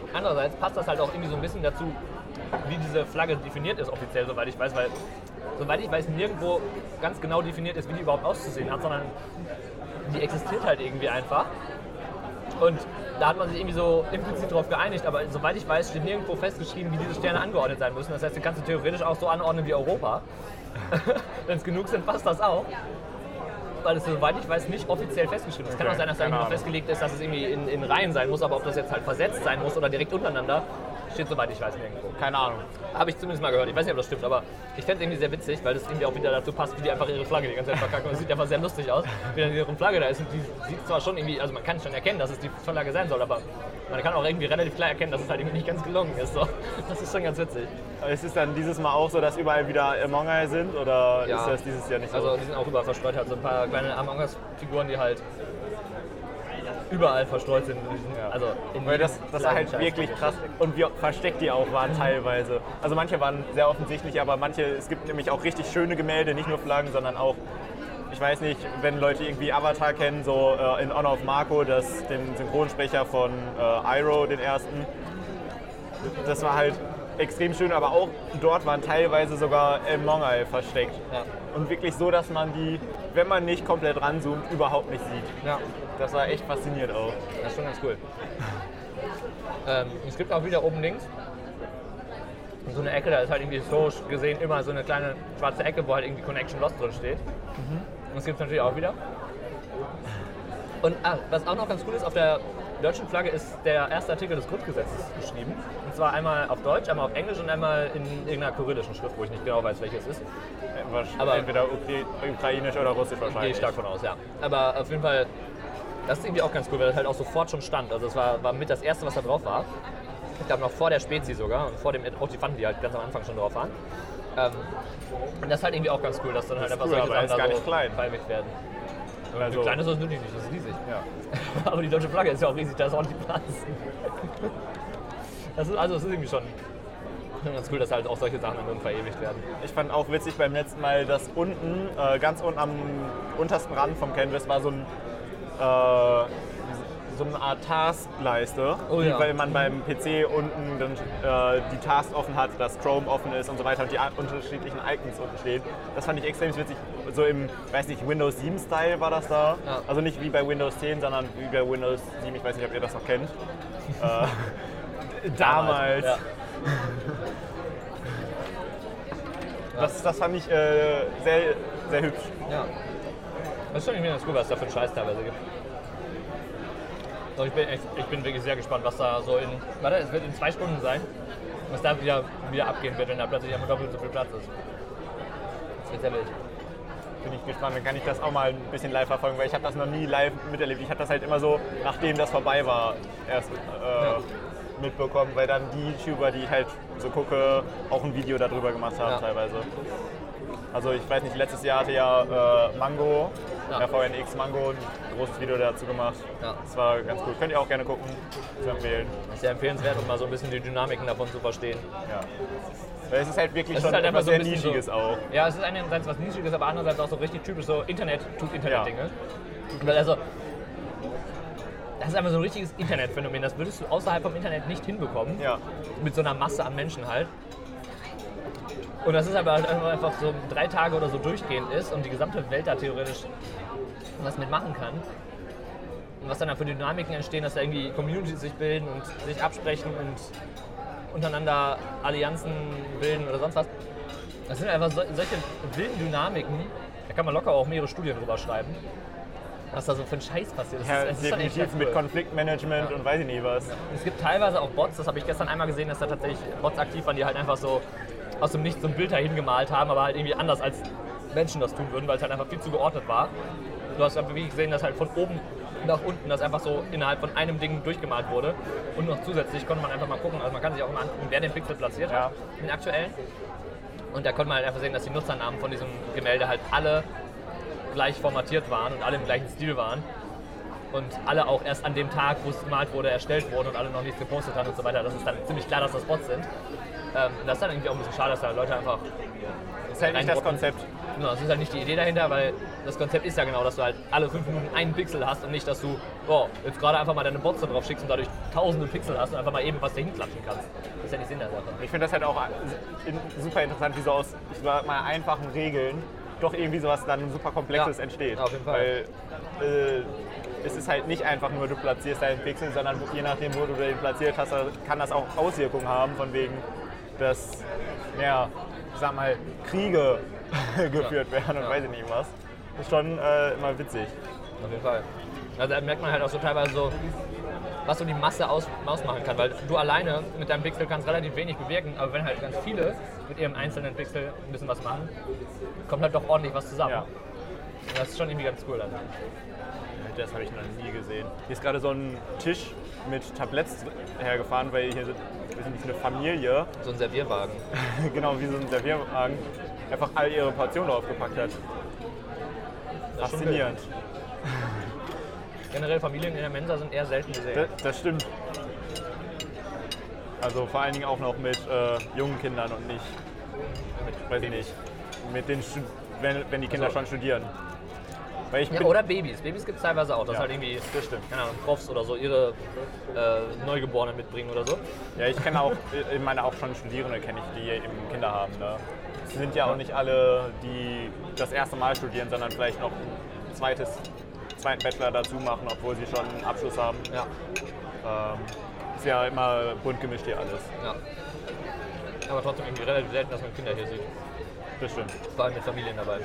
andererseits passt das halt auch irgendwie so ein bisschen dazu, wie diese Flagge definiert ist offiziell, soweit ich weiß, weil soweit ich weiß, nirgendwo ganz genau definiert ist, wie die überhaupt auszusehen hat, sondern die existiert halt irgendwie einfach. Und da hat man sich irgendwie so implizit darauf geeinigt, aber soweit ich weiß, steht nirgendwo festgeschrieben, wie diese Sterne angeordnet sein müssen. Das heißt, die kannst du theoretisch auch so anordnen wie Europa. Wenn es genug sind, passt das auch. Weil es, soweit ich weiß, nicht offiziell festgeschrieben ist. Es kann auch sein, dass da irgendwie festgelegt ist, dass es irgendwie in Reihen sein muss, aber ob das jetzt halt versetzt sein muss oder direkt untereinander, steht, soweit ich weiß, nirgendwo. Keine Ahnung. Habe ich zumindest mal gehört. Ich weiß nicht, ob das stimmt, aber ich fände es irgendwie sehr witzig, weil das irgendwie auch wieder dazu passt, wie die einfach ihre Flagge die ganze Zeit verkacken. Und es sieht einfach sehr lustig aus, wie dann ihre Flagge da ist. Und die sieht zwar schon irgendwie, also man kann schon erkennen, dass es die Flagge sein soll, aber man kann auch irgendwie relativ klar erkennen, dass es halt irgendwie nicht ganz gelungen ist. So. Das ist schon ganz witzig. Ist es dann dieses Mal auch so, dass überall wieder Among Us sind oder ist das dieses Jahr nicht so? Also die sind auch überall verstreut, halt so ein paar kleine Among Us-Figuren, die halt überall verstreut sind. Also weil das war halt wirklich krass und wie versteckt die auch waren teilweise. Also manche waren sehr offensichtlich, aber es gibt nämlich auch richtig schöne Gemälde, nicht nur Flaggen, sondern auch, ich weiß nicht, wenn Leute irgendwie Avatar kennen, so in Honor of Marco, den Synchronsprecher von Iroh, den ersten. Das war halt extrem schön, aber auch dort waren teilweise sogar Among Us versteckt. Ja. Und wirklich so, dass man die, wenn man nicht komplett ranzoomt, überhaupt nicht sieht. Ja. Das war echt faszinierend auch. Das ist schon ganz cool. Es gibt auch wieder oben links so eine Ecke, da ist halt irgendwie historisch gesehen immer so eine kleine schwarze Ecke, wo halt irgendwie Connection Lost drin steht. Und das gibt es natürlich auch wieder. Und was auch noch ganz cool ist, auf der deutschen Flagge ist der erste Artikel des Grundgesetzes geschrieben. Und zwar einmal auf Deutsch, einmal auf Englisch und einmal in irgendeiner kyrillischen Schrift, wo ich nicht genau weiß, welches es ist. Aber entweder ukrainisch oder russisch wahrscheinlich. Gehe ich stark von aus, ja. Aber auf jeden Fall, das ist irgendwie auch ganz cool, weil das halt auch sofort schon stand. Also es war mit das Erste, was da drauf war. Ich glaube noch vor der Spezi sogar und vor dem Otifanten, die halt ganz am Anfang schon drauf waren. Und das ist halt irgendwie auch ganz cool, dass dann halt einfach solche Sachen da so verewigt werden. Also, klein ist das natürlich nicht, das ist riesig. Ja. Aber die deutsche Flagge ist ja auch riesig, da ist ordentlich Platz. Das ist irgendwie schon ganz cool, dass halt auch solche Sachen dann verewigt werden. Ich fand auch witzig beim letzten Mal, dass unten, ganz unten am untersten Rand vom Canvas war so eine Art Taskleiste, weil man beim PC unten dann, die Task offen hat, dass Chrome offen ist und so weiter und die unterschiedlichen Icons unten stehen. Das fand ich extrem witzig. So im, weiß nicht, Windows 7 Style war das da. Ja. Also nicht wie bei Windows 10, sondern wie bei Windows 7. Ich weiß nicht, ob ihr das noch kennt. Damals. Ja. Das fand ich sehr, sehr hübsch. Ja. Das ist schon irgendwie ganz cool, was es da für einen Scheiß teilweise gibt. Also ich bin wirklich sehr gespannt, was da so es wird in 2 Stunden sein, was da wieder abgehen wird, wenn da plötzlich einmal doppelt so viel Platz ist. Das wird sehr wild. Bin ich gespannt, dann kann ich das auch mal ein bisschen live verfolgen, weil ich habe das noch nie live miterlebt. Ich habe das halt immer so, nachdem das vorbei war, erst mitbekommen, weil dann die YouTuber, die ich halt so gucke, auch ein Video darüber gemacht haben teilweise. Also ich weiß nicht, letztes Jahr hatte ja Mango, VNX Mango, ein großes Video dazu gemacht. Ja. Das war ganz cool. Könnt ihr auch gerne gucken, zu empfehlen. Das ist sehr empfehlenswert, um mal so ein bisschen die Dynamiken davon zu verstehen. Ja. Weil es ist halt wirklich schon halt etwas sehr Nischiges so, auch. Ja, es ist einerseits was Nischiges, aber andererseits auch so richtig typisch so Internet-Dinge. Ja. Also, das ist einfach so ein richtiges Internetphänomen. Das würdest du außerhalb vom Internet nicht hinbekommen. Ja. Mit so einer Masse an Menschen halt. Und das ist aber halt einfach so 3 Tage oder so durchgehend ist und die gesamte Welt da theoretisch was mitmachen kann. Und was dann für Dynamiken entstehen, dass da irgendwie Communities sich bilden und sich absprechen und untereinander Allianzen bilden oder sonst was. Das sind einfach solche wilden Dynamiken, da kann man locker auch mehrere Studien drüber schreiben, was da so für ein Scheiß passiert. Das ist definitiv mit Konfliktmanagement und weiß ich nicht was. Ja. Es gibt teilweise auch Bots, das habe ich gestern einmal gesehen, dass da tatsächlich Bots aktiv waren, die halt einfach so aus dem Nichts so ein Bild dahin gemalt haben, aber halt irgendwie anders als Menschen das tun würden, weil es halt einfach viel zu geordnet war. Du hast einfach wirklich gesehen, dass halt von oben nach unten das einfach so innerhalb von einem Ding durchgemalt wurde. Und noch zusätzlich konnte man einfach mal gucken, also man kann sich auch immer angucken, wer den Pixel platziert hat, den aktuellen. Und da konnte man halt einfach sehen, dass die Nutzernamen von diesem Gemälde halt alle gleich formatiert waren und alle im gleichen Stil waren. und alle auch erst an dem Tag, wo es gemalt wurde, erstellt wurden und alle noch nichts gepostet haben und so weiter. Das ist dann ziemlich klar, dass das Bots sind. Das ist dann irgendwie auch ein bisschen schade, dass da Leute einfach... Das ist halt nicht das Konzept. Genau, das ist halt nicht die Idee dahinter, weil das Konzept ist ja genau, dass du halt alle 5 Minuten einen Pixel hast und nicht, dass du jetzt gerade einfach mal deine Bots da drauf schickst und dadurch tausende Pixel hast und einfach mal eben was dahin klatschen kannst. Das ist ja nicht Sinn der Sache. Ich finde das halt auch super interessant, wie so aus, ich sag mal, einfachen Regeln doch irgendwie sowas dann super Komplexes entsteht. Auf jeden Fall. Weil es ist halt nicht einfach nur, du platzierst deinen Pixel, sondern je nachdem, wo du den platziert hast, kann das auch Auswirkungen haben, von wegen, dass, ja, ich sag mal, Kriege geführt werden und weiß ich nicht was. Das ist schon immer witzig. Auf jeden Fall. Also da merkt man halt auch so teilweise so, was so die Masse ausmachen kann, weil du alleine mit deinem Pixel kannst relativ wenig bewirken, aber wenn halt ganz viele mit ihrem einzelnen Pixel ein bisschen was machen, kommt halt doch ordentlich was zusammen. Ja. Und das ist schon irgendwie ganz cool dann. Das habe ich noch nie gesehen. Hier ist gerade so ein Tisch mit Tabletts hergefahren, weil hier sind eine Familie, So ein Servierwagen. genau wie so ein Servierwagen, einfach all ihre Portionen draufgepackt hat. Das ist schon Faszinierend. Generell Familien in der Mensa sind eher selten gesehen. Das stimmt. Also vor allen Dingen auch noch mit jungen Kindern und nicht, weiß ich nicht, mit den wenn die Kinder Also. schon studieren. Weil ich Ja, bin, oder Babys. Babys gibt es teilweise auch, dass Ja, halt irgendwie, das stimmt. keine Ahnung, Profs oder so ihre Neugeborenen mitbringen oder so. ja, ich kenne auch, ich meine auch schon Studierende kenne ich, die eben Kinder haben. Ne? Es sind ja auch nicht alle, die das erste Mal studieren, sondern vielleicht noch einen zweiten Bachelor dazu machen, obwohl sie schon einen Abschluss haben. Ja. Ist ja immer bunt gemischt hier alles. Ja. Aber trotzdem irgendwie relativ selten, dass man Kinder hier sieht. Das stimmt. Vor allem mit Familien dabei.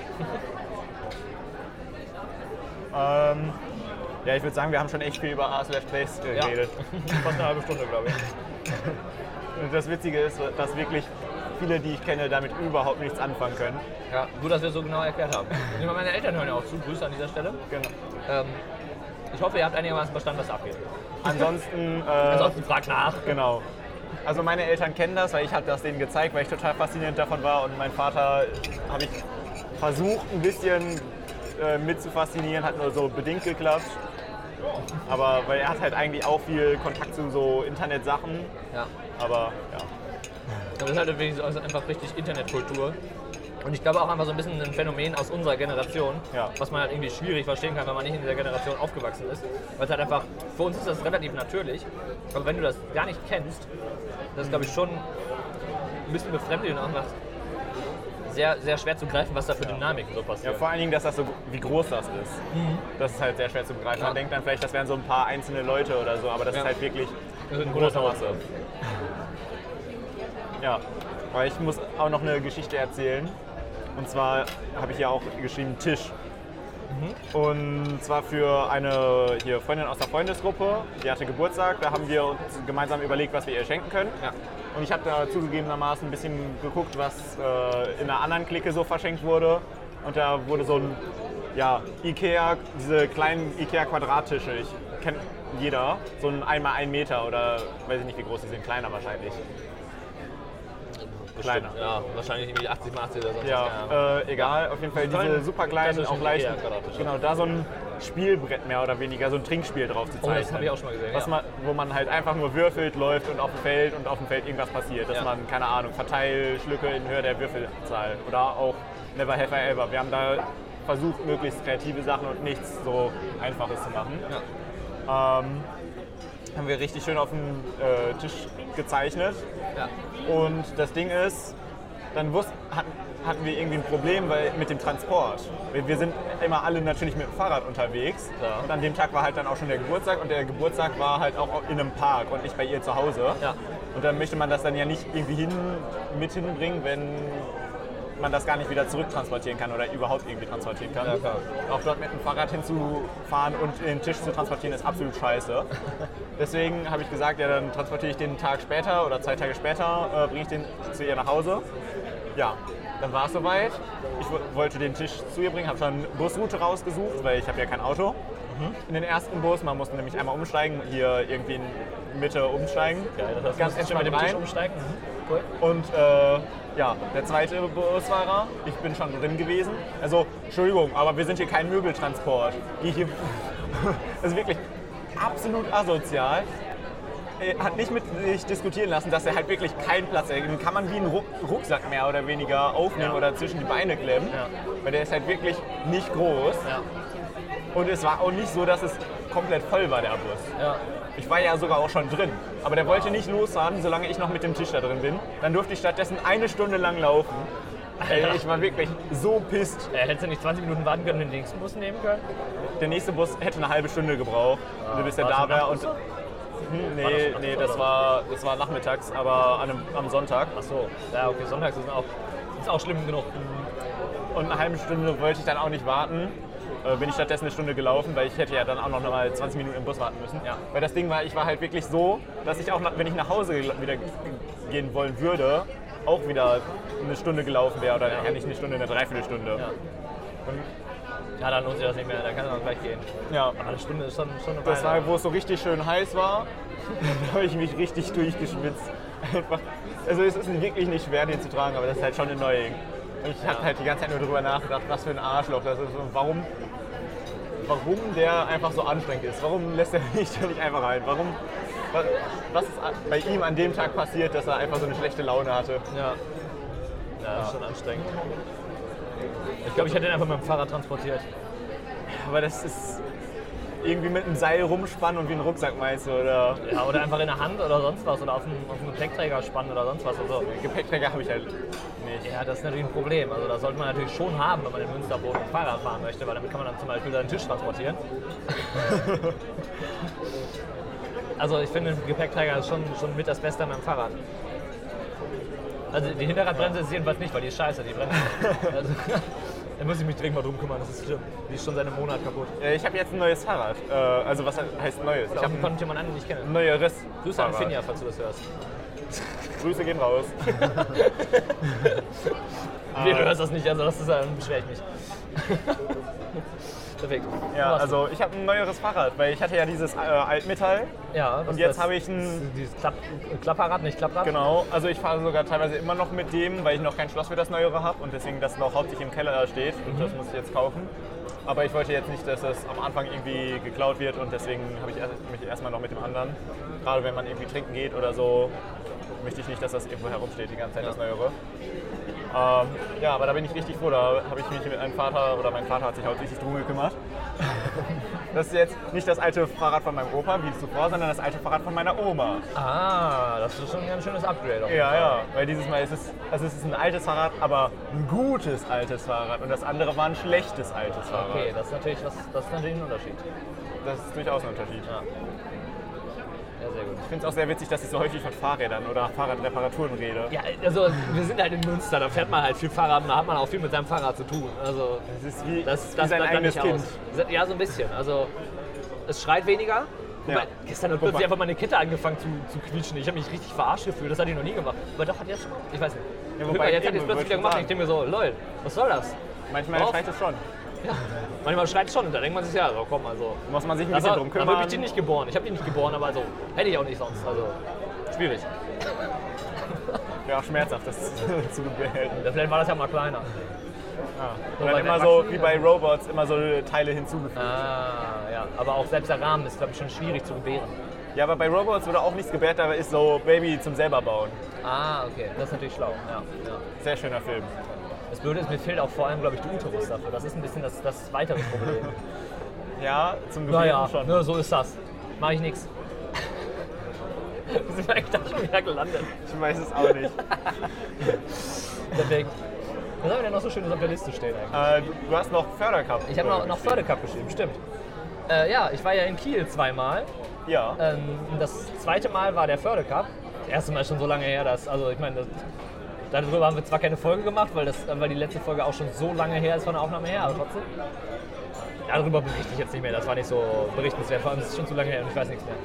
Ja, ich würde sagen, wir haben schon echt viel über r/Plays geredet. Fast eine halbe Stunde, glaube ich. Und das Witzige ist, dass wirklich viele, die ich kenne, damit überhaupt nichts anfangen können. Ja, gut, dass wir es so genau erklärt haben. Meine Eltern hören ja auch zu. Grüße an dieser Stelle. Genau. Ich hoffe, ihr habt einigermaßen verstanden, was abgeht. Ansonsten, Ansonsten fragt nach. genau. Also meine Eltern kennen das, weil ich habe das denen gezeigt, weil ich total fasziniert davon war. Und mein Vater habe ich versucht, ein bisschen mit zu faszinieren, hat nur so bedingt geklappt. Aber weil er hat halt eigentlich auch viel Kontakt zu so Internetsachen. Ja. Aber ja. Das ist halt wenigstens einfach richtig Internetkultur. Und ich glaube auch einfach so ein bisschen ein Phänomen aus unserer Generation, Ja. was man halt irgendwie schwierig verstehen kann, wenn man nicht in dieser Generation aufgewachsen ist. Weil es halt einfach, für uns ist das relativ natürlich, aber wenn du das gar nicht kennst, das ist glaube ich schon ein bisschen befremdlich und auch was sehr, sehr schwer zu greifen, was da für Dynamiken so Ja, passiert. vor allen Dingen, dass das so, wie groß das ist. Das ist halt sehr schwer zu begreifen. Ja. Man denkt dann vielleicht, das wären so ein paar einzelne Leute oder so, aber das ist halt wirklich Das ist eine ein große großer Masse. Ja, weil ich muss auch noch eine Geschichte erzählen. Und zwar habe ich ja auch geschrieben Tisch. Und zwar für eine Freundin aus der Freundesgruppe, die hatte Geburtstag. Da haben wir uns gemeinsam überlegt, was wir ihr schenken können. Ja. Und ich habe da zugegebenermaßen ein bisschen geguckt, was in einer anderen Clique so verschenkt wurde. Und da wurde so ein Ikea, diese kleinen Ikea-Quadrattische, ich kennt jeder, so ein 1x1 Meter oder weiß ich nicht, wie groß die sind, kleiner wahrscheinlich. Kleiner. Ja, wahrscheinlich irgendwie 80 mal 80 oder sonst was. Ja, egal, auf jeden Fall diese super kleinen, klassischen auch leicht. Ikea-Quadrattische. Genau, da so ein Spielbrett mehr oder weniger, so ein Trinkspiel drauf zu Oh, zeichnen. das habe ich auch schon mal gesehen. Was Ja. wo man halt einfach nur würfelt, läuft und auf dem Feld irgendwas passiert. Dass Ja. man, keine Ahnung, Verteilschlücke in Höhe der Würfelzahl oder auch Never Have I Ever. Wir haben da versucht, möglichst kreative Sachen und nichts so Einfaches zu machen. Ja. Haben wir richtig schön auf dem Tisch gezeichnet. Ja. Und das Ding ist, dann hatten wir irgendwie ein Problem mit dem Transport. Wir sind immer alle natürlich mit dem Fahrrad unterwegs. Ja. Und an dem Tag war halt dann auch schon der Geburtstag. Und der Geburtstag war halt auch in einem Park und nicht bei ihr zu Hause. Ja. Und dann möchte man das dann ja nicht irgendwie mit hinbringen, wenn man das gar nicht wieder zurücktransportieren kann oder überhaupt irgendwie transportieren kann. Ja, klar. Auch dort mit dem Fahrrad hinzufahren und den Tisch zu transportieren ist absolut scheiße. Deswegen habe ich gesagt, ja, dann transportiere ich den einen Tag später oder 2 Tage später, bringe ich den zu ihr nach Hause. Ja, dann war es soweit. Ich wollte den Tisch zu ihr bringen, habe schon eine Busroute rausgesucht, weil ich habe ja kein Auto. In den ersten Bus, man musste nämlich einmal umsteigen, hier irgendwie in Mitte umsteigen. Geil, das ganz heißt, schon mit dem entspannt Tisch rein. umsteigen. Cool. Und der zweite Busfahrer, ich bin schon drin gewesen. Also, Entschuldigung, aber wir sind hier kein Möbeltransport. Also wirklich absolut asozial. Er hat nicht mit sich diskutieren lassen, dass er halt wirklich keinen Platz hat. Den kann man wie einen Rucksack mehr oder weniger aufnehmen oder zwischen die Beine klemmen, weil der ist halt wirklich nicht groß. Ja. Und es war auch nicht so, dass es komplett voll war, der Bus. Ja. Ich war ja sogar auch schon drin, aber der wollte nicht losfahren, solange ich noch mit dem Tisch da drin bin. Dann durfte ich stattdessen 1 Stunde lang laufen. Ey, ich war wirklich so pisst. Hättest du nicht 20 Minuten warten können und den nächsten Bus nehmen können? Der nächste Bus hätte eine halbe Stunde gebraucht, bis er War da das wäre. ein Nachtbus? Nee, das war nachmittags, aber am Sonntag. Ach so, ja okay, sonntags ist auch schlimm genug. Und eine halbe Stunde wollte ich dann auch nicht warten. Bin ich stattdessen 1 Stunde gelaufen, weil ich hätte ja dann auch noch mal 20 Minuten im Bus warten müssen. Ja. Weil das Ding war, ich war halt wirklich so, dass ich auch, wenn ich nach Hause wieder gehen wollen würde, auch wieder 1 Stunde gelaufen wäre. Oder ja, nicht 1 Stunde, eine Dreiviertelstunde. Ja. Ja, dann lohnt sich das nicht mehr, dann kann es auch gleich gehen. Ja. Aber 1 Stunde ist schon eine Weile. Das war, wo es so richtig schön heiß war, da habe ich mich richtig durchgeschwitzt. Einfach. Also es ist wirklich nicht schwer, den zu tragen, aber das ist halt schon annoying. Und ich habe halt die ganze Zeit nur darüber nachgedacht, was für ein Arschloch das ist und warum der einfach so anstrengend ist. Warum lässt er mich da nicht einfach rein? Was ist bei ihm an dem Tag passiert, dass er einfach so eine schlechte Laune hatte? Ja, das ist schon anstrengend. Ich glaube, ich hätte ihn einfach mit dem Fahrrad transportiert. Aber das ist irgendwie mit einem Seil rumspannen und wie ein Rucksack meinst du, oder? Ja, oder einfach in der Hand oder sonst was oder auf dem Gepäckträger spannen oder sonst was. Also, Gepäckträger habe ich halt nicht. ja, das ist natürlich ein Problem. Also das sollte man natürlich schon haben, wenn man in Münsterboden mit Fahrrad fahren möchte, weil damit kann man dann zum Beispiel seinen Tisch transportieren. Also ich finde, ein Gepäckträger ist schon mit das Beste an meinem Fahrrad. Also die Hinterradbremse ist jedenfalls nicht, weil die ist scheiße, die Bremse. Also, da muss ich mich dringend mal drum kümmern, das ist schlimm. Die ist schon seit einem Monat kaputt. Ich habe jetzt ein neues Fahrrad. Also was heißt neues? Ich habe einen jemand anderen nicht kennen. Ein neueres Grüße an Fahrrad. Finja, falls du das hörst. Grüße gehen raus. Nee, du hörst das nicht, also das ist, dann beschwere ich mich. Perfekt. Ja, also ich habe ein neueres Fahrrad, weil ich hatte ja dieses Altmetall. Ja, und jetzt habe ich ein... Dieses Klapprad, nicht Klapprad? Genau, also ich fahre sogar teilweise immer noch mit dem, weil ich noch kein Schloss für das neuere habe und deswegen das noch hauptsächlich im Keller steht und das muss ich jetzt kaufen. Aber ich wollte jetzt nicht, dass es am Anfang irgendwie geklaut wird und deswegen habe ich mich erstmal noch mit dem anderen. Gerade wenn man irgendwie trinken geht oder so, möchte ich nicht, dass das irgendwo herumsteht die ganze Zeit, das neuere. Ja, aber da bin ich richtig froh, da habe ich mich mit meinem Vater, oder mein Vater hat sich hauptsächlich drum gekümmert. Das ist jetzt nicht das alte Fahrrad von meinem Opa, wie zuvor, sondern das alte Fahrrad von meiner Oma. Ah, das ist schon ein ganz schönes Upgrade. Ja, weil dieses Mal ist es ein altes Fahrrad, aber ein gutes altes Fahrrad und das andere war ein schlechtes altes Fahrrad. Okay, das ist natürlich ein Unterschied. Das ist durchaus ein Unterschied. Ja. Ja, sehr gut. Ich finde es auch sehr witzig, dass ich so häufig von Fahrrädern oder Fahrradreparaturen rede. Ja, also wir sind halt in Münster, da fährt man halt viel Fahrrad und da hat man auch viel mit seinem Fahrrad zu tun. Also Das ist wie, das wie sein bleibt eigenes nicht Kind. aus. Ja, so ein bisschen. Also es schreit weniger. Wobei, gestern hat plötzlich einfach meine Kette angefangen zu quietschen. Ich habe mich richtig verarscht gefühlt, das hatte ich noch nie gemacht. Aber doch, hat jetzt schon. Ich weiß nicht. Ja, wobei jetzt hat eben, es plötzlich wieder gemacht und ich denke mir so, lol, was soll das? Manchmal schreit es schon. Ja, manchmal schreit es schon und da denkt man sich, ja, so, komm, also. Muss man sich ein bisschen drum Dann kümmern. habe ich die nicht geboren. Ich habe die nicht geboren, aber so hätte ich auch nicht sonst. Also schwierig. Wäre auch schmerzhaft, das zu behalten. Ja, vielleicht war das ja mal kleiner. Und dann immer so wie bei Robots immer so Teile hinzugefügt. Ah, ja. Aber auch selbst der Rahmen ist, glaube ich, schon schwierig zu gebären. Ja, aber bei Robots wurde auch nichts gebärt, da ist so Baby zum selber bauen. Ah, okay. Das ist natürlich schlau. Ja, ja. Sehr schöner Film. Das Blöde ist, mir fehlt auch vor allem, glaube ich, der Uterus dafür. Das ist ein bisschen das weitere Problem. Ja, zum Gebären Naja, schon. ne, so ist das. Mach ich nix. Wir sind eigentlich da schon wieder gelandet. Ich weiß es auch nicht. Perfekt. Was haben wir denn noch so Schönes auf der Liste stehen eigentlich? Du hast noch Fördercup. Ich habe noch Fördercup geschrieben, stimmt. Ja, ich war ja in Kiel zweimal. Ja. Das zweite Mal war der Fördercup. Das erste Mal ist schon so lange her, dass, also ich meine, darüber haben wir zwar keine Folge gemacht, weil die letzte Folge auch schon so lange her ist von der Aufnahme her, aber trotzdem. Ja, darüber berichte ich jetzt nicht mehr, das war nicht so berichtenswert, vor allem ist es schon zu lange her und ich weiß nichts mehr.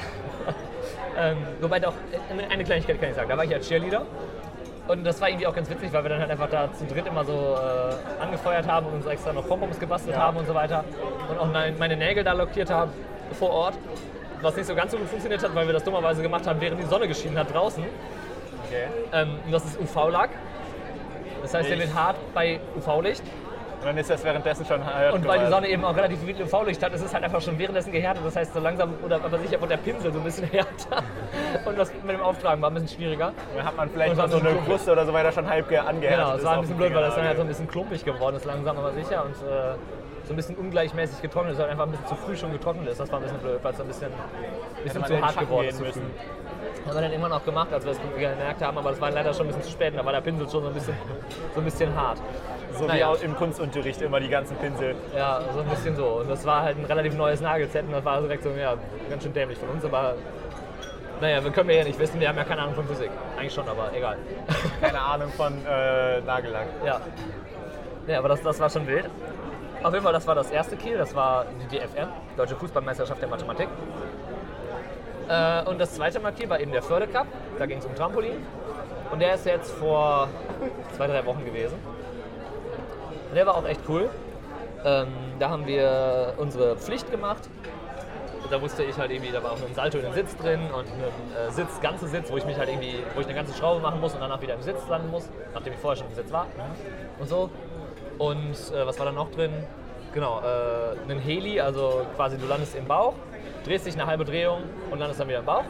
Wobei doch, eine Kleinigkeit kann ich sagen, da war ich als Cheerleader. Und das war irgendwie auch ganz witzig, weil wir dann halt einfach da zu dritt immer so angefeuert haben und uns extra noch Pompons gebastelt haben und so weiter. Und auch meine Nägel da lackiert haben vor Ort. Was nicht so ganz so gut funktioniert hat, weil wir das dummerweise gemacht haben, während die Sonne geschienen hat draußen. Okay. Und das ist UV-Lack. Das heißt, der wird hart bei UV-Licht. Und dann ist das währenddessen schon Und weil die Sonne eben auch relativ viel UV-Licht hat, ist es halt einfach schon währenddessen gehärtet. Das heißt, so langsam, oder aber sicher wird der Pinsel so ein bisschen härter. Und das mit dem Auftragen war ein bisschen schwieriger. Dann hat man vielleicht noch so eine Kruste oder so weiter schon halb angehärtet. Genau, es war ein bisschen blöd, weil das dann halt halt so ein bisschen klumpig geworden ist, langsam aber sicher. Und so ein bisschen ungleichmäßig getrocknet ist, weil einfach ein bisschen zu früh schon getrocknet ist. Das war ein bisschen blöd, weil es ein bisschen zu hart geworden ist. Das haben wir dann immer noch gemacht, als wir es gemerkt haben, aber das war leider schon ein bisschen zu spät. Da war der Pinsel schon so ein bisschen hart. So wie auch im Kunstunterricht immer die ganzen Pinsel. Ja, so ein bisschen so. Und das war halt ein relativ neues Nagelset und das war direkt so, ja, ganz schön dämlich von uns, aber naja, wir können ja nicht wissen, wir haben ja keine Ahnung von Physik. Eigentlich schon, aber egal. Keine Ahnung von Nagellack. Ja, aber das war schon wild. Auf jeden Fall, das war das erste Kiel, das war die DFM, Deutsche Fußballmeisterschaft der Mathematik. Und das zweite Mal Kiel war eben der Förde Cup, da ging es um Trampolin. Und der ist jetzt vor 2-3 Wochen gewesen. Und der war auch echt cool. Da haben wir unsere Pflicht gemacht. Da wusste ich halt irgendwie, da war auch ein Salto in den Sitz drin und ein ganzer Sitz, wo ich eine ganze Schraube machen muss und danach wieder im Sitz landen muss, nachdem ich vorher schon im Sitz war. Und so. Und was war da noch drin? Genau, ein Heli, also quasi du landest im Bauch, drehst dich eine halbe Drehung und landest dann wieder im Bauch.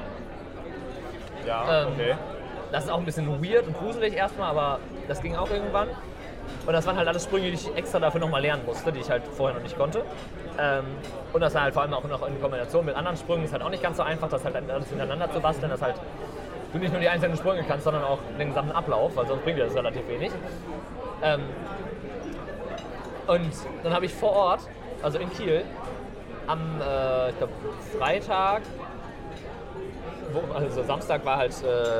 Ja, okay. Das ist auch ein bisschen weird und gruselig erstmal, aber das ging auch irgendwann. Und das waren halt alles Sprünge, die ich extra dafür nochmal lernen musste, die ich halt vorher noch nicht konnte. Und das war halt vor allem auch noch in Kombination mit anderen Sprüngen ist halt auch nicht ganz so einfach, das halt alles hintereinander zu basteln, dass halt du nicht nur die einzelnen Sprünge kannst, sondern auch den gesamten Ablauf, weil sonst bringt dir das relativ wenig. Und dann habe ich vor Ort, also in Kiel, am ich glaube Freitag, also Samstag war halt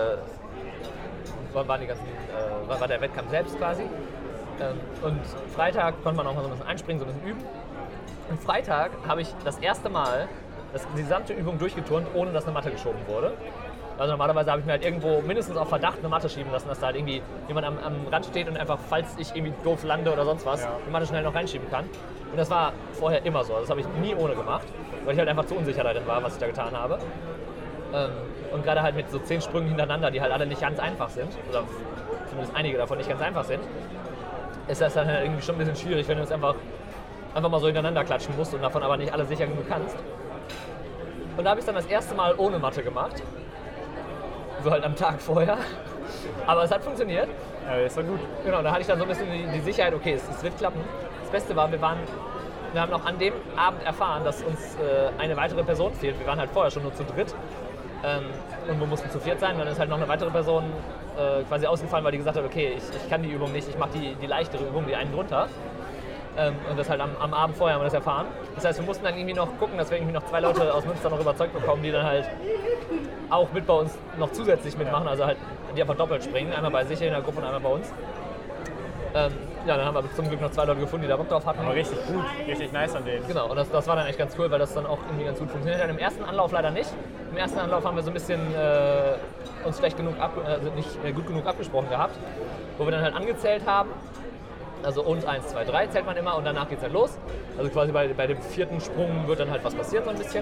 war der Wettkampf selbst quasi. Und Freitag konnte man auch mal so ein bisschen einspringen, so ein bisschen üben. Und Freitag habe ich das erste Mal die gesamte Übung durchgeturnt, ohne dass eine Matte geschoben wurde. Also normalerweise habe ich mir halt irgendwo mindestens auf Verdacht eine Matte schieben lassen, dass da halt irgendwie jemand am Rand steht und einfach, falls ich irgendwie doof lande oder sonst was, die Matte schnell noch reinschieben kann. Und das war vorher immer so. Das habe ich nie ohne gemacht, weil ich halt einfach zu unsicher darin war, was ich da getan habe. Und gerade halt mit so 10 Sprüngen hintereinander, die halt alle nicht ganz einfach sind, oder zumindest einige davon nicht ganz einfach sind, ist das dann halt irgendwie schon ein bisschen schwierig, wenn du es einfach mal so hintereinander klatschen musst und davon aber nicht alle sicher genug kannst. Und da habe ich es dann das erste Mal ohne Matte gemacht. So halt am Tag vorher. Aber es hat funktioniert. Ja, ist doch gut. Genau, da hatte ich dann so ein bisschen die Sicherheit, okay, es wird klappen. Das Beste war, wir haben noch an dem Abend erfahren, dass uns eine weitere Person fehlt. Wir waren halt vorher schon nur zu dritt. Und wir mussten zu viert sein. Dann ist halt noch eine weitere Person quasi ausgefallen, weil die gesagt hat, okay, ich kann die Übung nicht, ich mache die leichtere Übung, die einen drunter. Und das halt am Abend vorher haben wir das erfahren. Das heißt, wir mussten dann irgendwie noch gucken, dass wir irgendwie noch 2 Leute aus Münster noch überzeugt bekommen, die dann halt auch mit bei uns noch zusätzlich mitmachen, also halt die einfach doppelt springen, einmal bei sich in der Gruppe und einmal bei uns. Ja, dann haben wir zum Glück noch 2 Leute gefunden, die da Bock drauf hatten. Aber richtig gut, richtig nice an denen. Genau, und das war dann echt ganz cool, weil das dann auch irgendwie ganz gut funktioniert hat. Im ersten Anlauf leider nicht. Im ersten Anlauf haben wir so ein bisschen uns nicht gut genug abgesprochen gehabt, wo wir dann halt angezählt haben. Also uns 1, 2, 3 zählt man immer und danach geht's halt los. Also quasi bei dem 4. Sprung wird dann halt was passieren so ein bisschen.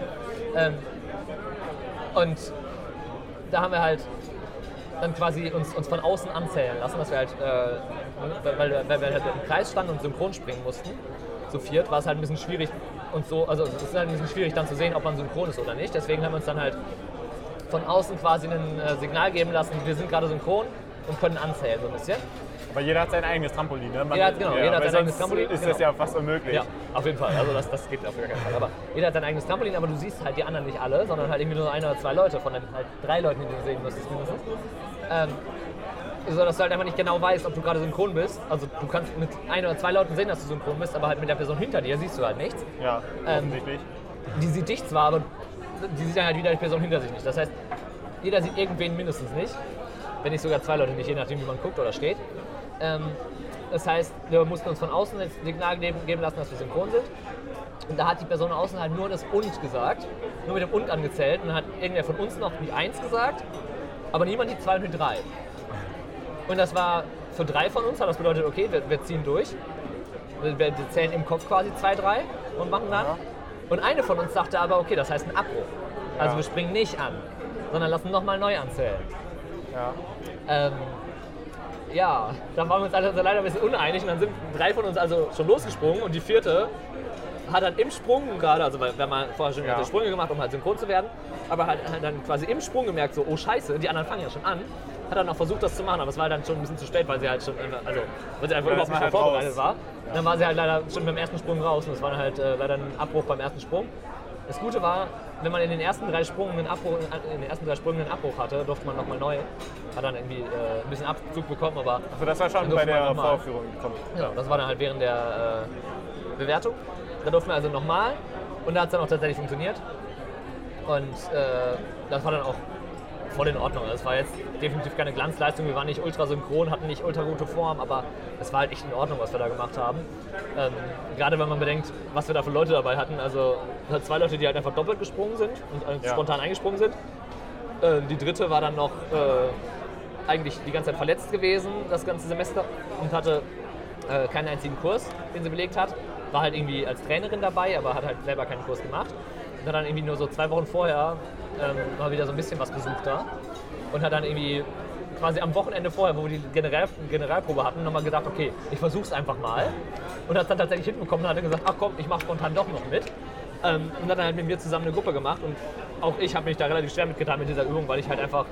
Und da haben wir halt dann quasi uns von außen anzählen lassen, dass wir halt, weil wir halt im Kreis standen und synchron springen mussten, zu viert, war es halt ein bisschen schwierig und so, also es ist halt ein bisschen schwierig dann zu sehen, ob man synchron ist oder nicht. Deswegen haben wir uns dann halt von außen quasi ein Signal geben lassen, wir sind gerade synchron und können anzählen so ein bisschen. Aber jeder hat sein eigenes Trampolin, ne? Jeder hat sein eigenes Trampolin. Ist das ja fast unmöglich. Ja, auf jeden Fall. Also das geht auf gar keinen Fall. Aber jeder hat sein eigenes Trampolin, aber du siehst halt die anderen nicht alle, sondern halt irgendwie nur 1 oder 2 Leute von den halt 3 Leuten, die du sehen müsstest mindestens. So dass du halt einfach nicht genau weißt, ob du gerade synchron bist. Also du kannst mit 1 oder 2 Leuten sehen, dass du synchron bist, aber halt mit der Person hinter dir siehst du halt nichts. Ja, offensichtlich. Die sieht dich zwar, aber die sieht dann halt wieder die Person hinter sich nicht. Das heißt, jeder sieht irgendwen mindestens nicht. Wenn nicht sogar 2 Leute nicht, je nachdem wie man guckt oder steht. Das heißt, wir mussten uns von außen das Signal geben lassen, dass wir synchron sind. Und da hat die Person außen halt nur das Und gesagt, nur mit dem Und angezählt. Und dann hat irgendwer von uns noch die 1 gesagt, aber niemand die 2 und die 3. Und das war für 3 von uns, hat das bedeutet, okay, wir ziehen durch. Wir zählen im Kopf quasi 2, 3 und machen dann. Ja. Und eine von uns sagte aber, okay, das heißt ein Abbruch. Also wir springen nicht an, sondern lassen nochmal neu anzählen. Ja. Ja, da waren wir uns alle leider ein bisschen uneinig und dann sind 3 von uns also schon losgesprungen und die 4. hat dann im Sprung gerade, also wir haben mal vorher schon ganze Sprünge gemacht, um halt synchron zu werden, aber hat dann quasi im Sprung gemerkt, so, oh Scheiße, die anderen fangen ja schon an. Hat dann auch versucht, das zu machen, aber es war dann schon ein bisschen zu spät, weil sie halt schon, also weil sie einfach überhaupt nicht mehr vorbereitet war. Und dann war sie halt leider schon beim ersten Sprung raus und es war dann halt leider ein Abbruch beim ersten Sprung. Das Gute war, wenn man in den ersten 3 Sprüngen einen Abbruch hatte, durfte man nochmal neu. Hat dann irgendwie ein bisschen Abzug bekommen, aber... Also das war schon bei der Vorführung gekommen. Genau, das war dann halt während der Bewertung. Da durften wir also nochmal und da hat es dann auch tatsächlich funktioniert. Und das war dann auch voll in Ordnung. Es war jetzt definitiv keine Glanzleistung, wir waren nicht ultra synchron, hatten nicht ultra gute Form, aber es war halt echt in Ordnung, was wir da gemacht haben. Gerade wenn man bedenkt, was wir da für Leute dabei hatten. Also es hat 2 Leute, die halt einfach doppelt gesprungen sind und spontan eingesprungen sind. Die 3. war dann noch eigentlich die ganze Zeit verletzt gewesen, das ganze Semester, und hatte keinen einzigen Kurs, den sie belegt hat. War halt irgendwie als Trainerin dabei, aber hat halt selber keinen Kurs gemacht. Und hat dann irgendwie nur so 2 Wochen vorher mal wieder so ein bisschen was besucht da. Und hat dann irgendwie quasi am Wochenende vorher, wo wir die Generalprobe hatten, nochmal gesagt, okay, ich versuch's einfach mal. Und hat es dann tatsächlich hinbekommen und hat dann gesagt, ach komm, ich mach spontan doch noch mit. Und hat dann halt mit mir zusammen eine Gruppe gemacht. Und auch ich habe mich da relativ schwer mitgetan mit dieser Übung, weil ich halt einfach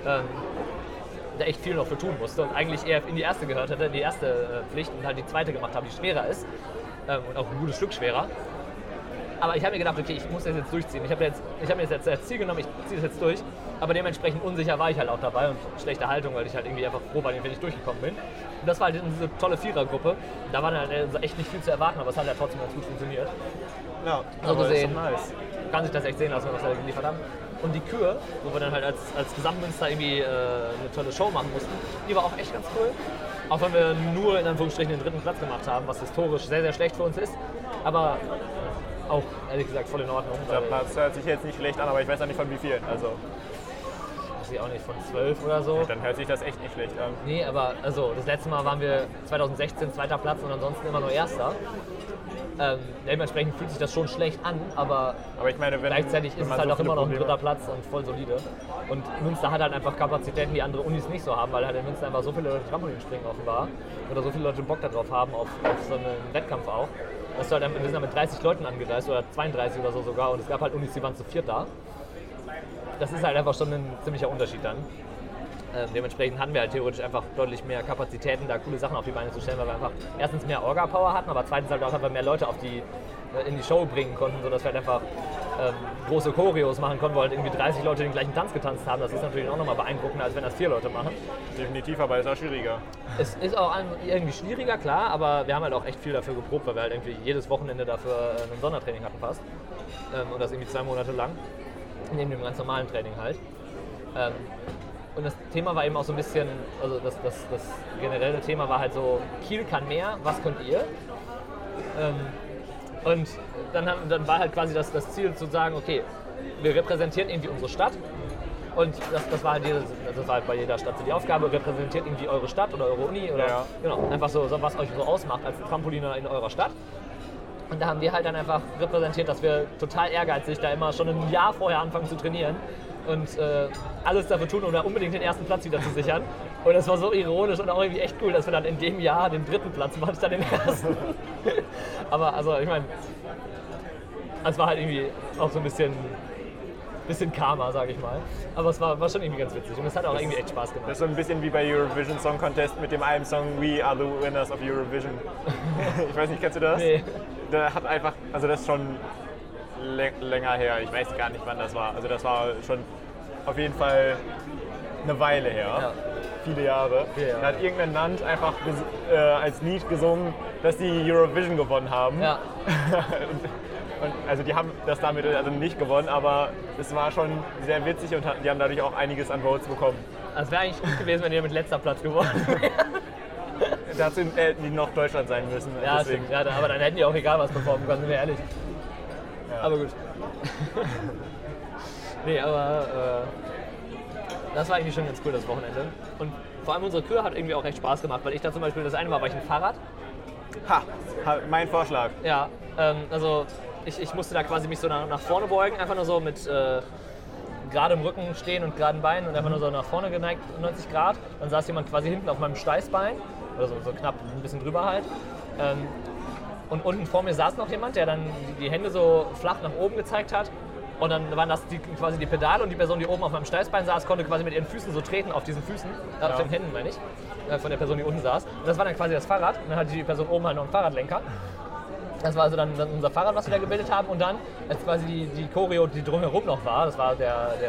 da echt viel noch für tun musste und eigentlich eher in die erste gehört hätte, die erste Pflicht, und halt die zweite gemacht habe, die schwerer ist. Und auch ein gutes Stück schwerer. Aber ich habe mir gedacht, okay, ich muss das jetzt durchziehen. Ich habe mir jetzt als Ziel genommen, ich ziehe das jetzt durch. Aber dementsprechend unsicher war ich halt auch dabei und schlechte Haltung, weil ich halt irgendwie einfach froh war, wenn ich durchgekommen bin. Und das war halt diese tolle Vierergruppe. Da war dann echt nicht viel zu erwarten, aber es hat ja trotzdem ganz gut funktioniert. Ja, so gesehen, nice. kann sich das echt sehen lassen, was wir da geliefert haben. Und die Kür, wo wir dann halt als Gesamtmünster irgendwie eine tolle Show machen mussten, die war auch echt ganz cool. Auch wenn wir nur in Anführungsstrichen den 3. Platz gemacht haben, was historisch sehr, sehr schlecht für uns ist. Aber auch, ehrlich gesagt, voll in Ordnung. Der Platz hört sich jetzt nicht schlecht an, aber ich weiß auch nicht von wie vielen. Also, weiß ich auch nicht, von 12 oder so. Dann hört sich das echt nicht schlecht an. Nee, aber also das letzte Mal waren wir 2016 2. Platz und ansonsten immer nur 1. Dementsprechend fühlt sich das schon schlecht an, aber ich meine, gleichzeitig ist es halt auch immer noch ein 3. Platz und voll solide. Und Münster hat halt einfach Kapazitäten, die andere Unis nicht so haben, weil halt in Münster einfach so viele Leute Trampolinspringen offenbar oder so viele Leute Bock darauf haben, auf so einen Wettkampf auch. Das halt, wir sind da mit 30 Leuten angereist oder 32 oder so sogar, und es gab halt Unis, die waren zu 4 da. Das ist halt einfach schon ein ziemlicher Unterschied dann. Dementsprechend hatten wir halt theoretisch einfach deutlich mehr Kapazitäten, da coole Sachen auf die Beine zu stellen, weil wir einfach erstens mehr Orga-Power hatten, aber zweitens halt auch einfach mehr Leute in die Show bringen konnten, sodass wir halt einfach große Choreos machen konnten, wo halt irgendwie 30 Leute den gleichen Tanz getanzt haben. Das ist natürlich auch nochmal beeindruckender, als wenn das 4 Leute machen. Definitiv, aber es ist auch schwieriger. Es ist auch irgendwie schwieriger, klar, aber wir haben halt auch echt viel dafür geprobt, weil wir halt irgendwie jedes Wochenende dafür ein Sondertraining hatten fast. Und das irgendwie 2 Monate lang, neben dem ganz normalen Training halt. Und das Thema war eben auch so ein bisschen, also das generelle Thema war halt so, Kiel kann mehr, was könnt ihr? Und dann war halt quasi das Ziel zu sagen, okay, wir repräsentieren irgendwie unsere Stadt. Und das war halt bei jeder Stadt so die Aufgabe, repräsentiert irgendwie eure Stadt oder eure Uni oder genau, einfach so, was euch so ausmacht als Trampoliner in eurer Stadt. Und da haben wir halt dann einfach repräsentiert, dass wir total ehrgeizig da immer schon ein Jahr vorher anfangen zu trainieren und alles dafür tun, um da unbedingt den ersten Platz wieder zu sichern. Und das war so ironisch und auch irgendwie echt cool, dass wir dann in dem Jahr den 3. Platz machen, statt den ersten. Aber also ich meine, es war halt irgendwie auch so ein bisschen Karma, sage ich mal. Aber es war schon irgendwie ganz witzig und es hat auch irgendwie echt Spaß gemacht. Das ist so ein bisschen wie bei Eurovision Song Contest mit dem einen Song We Are the Winners of Eurovision. Ich weiß nicht, kennst du das? Nee. Der hat einfach, also das ist schon länger her, ich weiß gar nicht, wann das war. Also das war schon auf jeden Fall eine Weile her, ja. Viele Jahre. Da hat irgendein Land einfach als Lied gesungen, dass die Eurovision gewonnen haben. Ja. Und also die haben das damit also nicht gewonnen, aber es war schon sehr witzig und die haben dadurch auch einiges an Votes bekommen. Es wäre eigentlich gut gewesen, wenn die mit letzter Platz gewonnen wären. Dazu hätten die noch Deutschland sein müssen. Ja, stimmt. Ja, aber dann hätten die auch egal was performen können, sind wir ehrlich. Ja. Aber gut. Nee, aber das war eigentlich schon ganz cool, das Wochenende. Und vor allem unsere Kür hat irgendwie auch echt Spaß gemacht, weil ich da zum Beispiel, das eine Mal war ich ein Fahrrad. Mein Vorschlag. Ja, also ich musste da quasi mich so nach vorne beugen, einfach nur so mit gerade im Rücken stehen und geraden Beinen und einfach nur so nach vorne geneigt, 90 Grad. Dann saß jemand quasi hinten auf meinem Steißbein, oder so knapp ein bisschen drüber halt. Und unten vor mir saß noch jemand, der dann die Hände so flach nach oben gezeigt hat. Und dann waren das quasi die Pedale und die Person, die oben auf meinem Steißbein saß, konnte quasi mit ihren Füßen so treten auf diesen Füßen, auf den Händen meine ich, von der Person, die unten saß. Und das war dann quasi das Fahrrad. Und dann hatte die Person oben halt noch einen Fahrradlenker. Das war also dann unser Fahrrad, was wir da gebildet haben. Und dann, als quasi die Choreo, die drumherum noch war, das war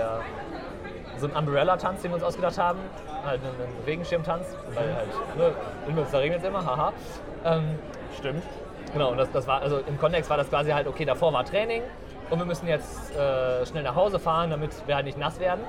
so ein Umbrella-Tanz, den wir uns ausgedacht haben, halt ein Regenschirmtanz, weil halt, ne, in Münster regnet es immer, haha. Stimmt. Genau, und das war, also im Kontext war das quasi halt, okay, davor war Training und wir müssen jetzt schnell nach Hause fahren, damit wir halt nicht nass werden.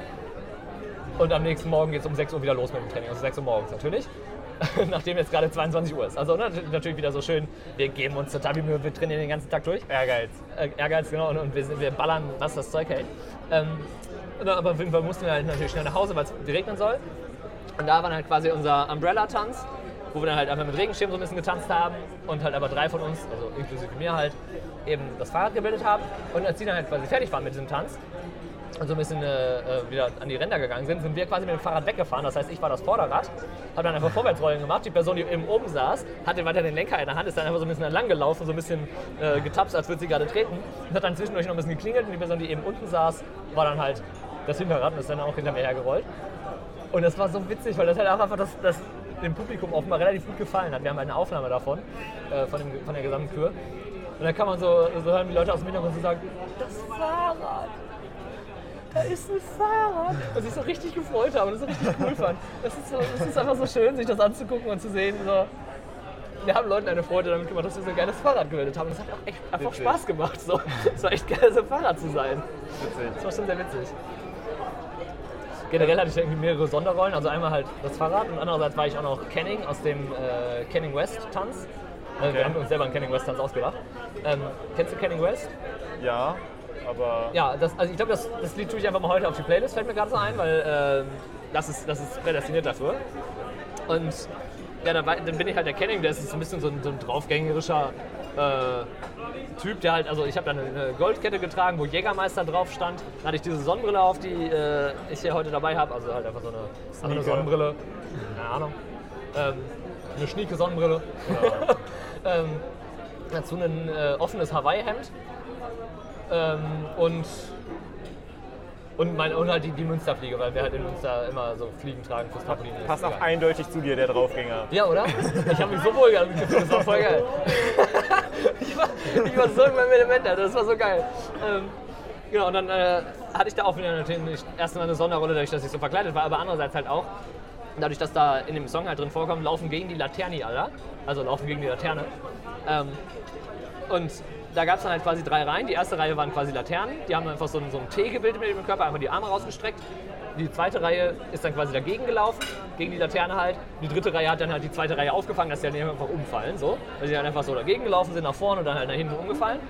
Und am nächsten Morgen geht es um 6 Uhr wieder los mit dem Training, also 6 Uhr morgens natürlich. Nachdem jetzt gerade 22 Uhr ist. Also natürlich wieder so schön, wir geben uns total die Mühe, wir trainieren den ganzen Tag durch. Ehrgeiz. Ehrgeiz, genau, und wir ballern, was das Zeug hält. Aber auf jeden Fall mussten wir halt natürlich schnell nach Hause, weil es regnen soll. Und da war halt quasi unser Umbrella-Tanz, wo wir dann halt einfach mit Regenschirm so ein bisschen getanzt haben und halt aber 3 von uns, also inklusive mir halt, eben das Fahrrad gebildet haben. Und als die dann halt quasi fertig waren mit diesem Tanz und so ein bisschen wieder an die Ränder gegangen sind wir quasi mit dem Fahrrad weggefahren. Das heißt, ich war das Vorderrad, habe dann einfach Vorwärtsrollen gemacht. Die Person, die eben oben saß, hatte weiter den Lenker in der Hand, ist dann einfach so ein bisschen lang gelaufen, so ein bisschen getapst, als würde sie gerade treten. Und hat dann zwischendurch noch ein bisschen geklingelt und die Person, die eben unten saß, war dann halt das Hinterrad und ist dann auch hinter mir hergerollt. Und das war so witzig, weil das halt auch einfach das dem Publikum offenbar relativ gut gefallen hat. Wir haben halt eine Aufnahme davon, von der gesamten Kür. Und dann kann man so hören, wie Leute aus dem Hintergrund so sagen, das Fahrrad! Da ist ein Fahrrad! Und sich so richtig gefreut haben und das so richtig cool fand. Es ist einfach so schön, sich das anzugucken und zu sehen, so, wir haben Leuten eine Freude damit gemacht, dass wir so ein geiles Fahrrad gebildet haben. Das hat auch echt einfach Spaß gemacht. So. Es war echt geil, so ein Fahrrad zu sein. Witzig. Das war schon sehr witzig. Generell hatte ich irgendwie mehrere Sonderrollen. Also einmal halt das Fahrrad und andererseits war ich auch noch Canning aus dem Canning West Tanz. Okay. Wir haben uns selber einen Canning West Tanz ausgedacht. Kennst du Canning West? Ja, aber... Ja, also ich glaube, das Lied tue ich einfach mal heute auf die Playlist, fällt mir gerade so ein, weil das ist prädestiniert dafür. Und ja, dann bin ich halt der Canning, der ist so ein bisschen so ein draufgängerischer Typ, der halt, also ich habe dann eine Goldkette getragen, wo Jägermeister drauf stand. Dann hatte ich diese Sonnenbrille auf, die ich hier heute dabei habe, also halt einfach so eine Sonnenbrille, keine Ahnung, eine schnieke Sonnenbrille. Ja. Dazu ein offenes Hawaii-Hemd und halt die Münsterfliege, weil wir halt in Münster immer so Fliegen tragen fürs Trampolin. Passt auch eindeutig zu dir, der Draufgänger. Ja, oder? Ich habe mich so wohl gefühlt, das war voll geil. ich war so in meinem Element, das war so geil. Genau, und dann hatte ich da auch wieder natürlich erstmal eine Sonderrolle, dadurch, dass ich so verkleidet war, aber andererseits halt auch, dadurch, dass da in dem Song halt drin vorkommt, laufen gegen die Laterni, Alter. Also laufen gegen die Laterne. Und da gab es dann halt quasi 3 Reihen. Die erste Reihe waren quasi Laternen. Die haben einfach so ein T gebildet mit dem Körper, einfach die Arme rausgestreckt. Die zweite Reihe ist dann quasi dagegen gelaufen, gegen die Laterne halt. Die dritte Reihe hat dann halt die zweite Reihe aufgefangen, dass die dann einfach umfallen, so. Weil sie dann einfach so dagegen gelaufen sind, nach vorne und dann halt nach hinten umgefallen.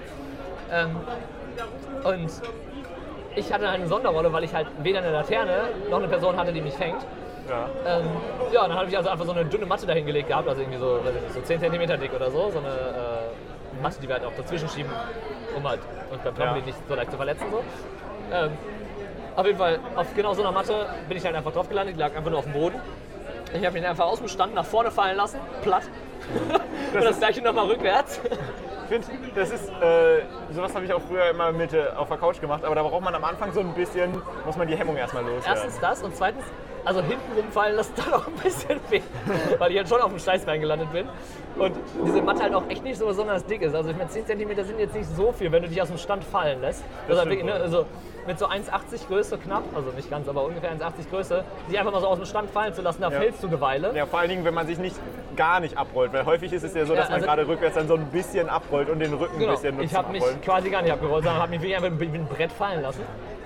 Und ich hatte halt eine Sonderrolle, weil ich halt weder eine Laterne noch eine Person hatte, die mich fängt. Ja. Ja, dann habe ich also einfach so eine dünne Matte dahingelegt gehabt, also irgendwie so, weiß ich nicht, so 10 cm dick oder so. So eine Matte, die wir halt auch dazwischen schieben, um halt uns beim Trampolin nicht so leicht zu verletzen. So. Auf jeden Fall, auf genau so einer Matte bin ich halt einfach drauf gelandet, die lag einfach nur auf dem Boden. Ich habe mich einfach aus dem Stand nach vorne fallen lassen, platt. Und das gleiche nochmal rückwärts. Ich finde, das ist, sowas habe ich auch früher immer mit auf der Couch gemacht, aber da braucht man am Anfang so ein bisschen, muss man die Hemmung erstmal loswerden. Erstens das und zweitens, also hinten rumfallen, das tut auch ein bisschen weh, weil ich halt schon auf dem Steißbein gelandet bin. Und diese Matte halt auch echt nicht so besonders dick ist. Also ich meine, 10 cm sind jetzt nicht so viel, wenn du dich aus dem Stand fallen lässt. Also, wirklich, ne, also mit so 1,80 Größe knapp, also nicht ganz, aber ungefähr 1,80 Größe, die einfach mal so aus dem Stand fallen zu lassen, da fällst du eine Weile. Ja, vor allen Dingen, wenn man sich gar nicht abrollt, weil häufig ist es ja so, dass man gerade rückwärts dann so ein bisschen abrollt und den Rücken ein bisschen nutzt. Ich habe mich quasi gar nicht abgerollt, sondern habe mich wirklich einfach wie ein Brett fallen lassen.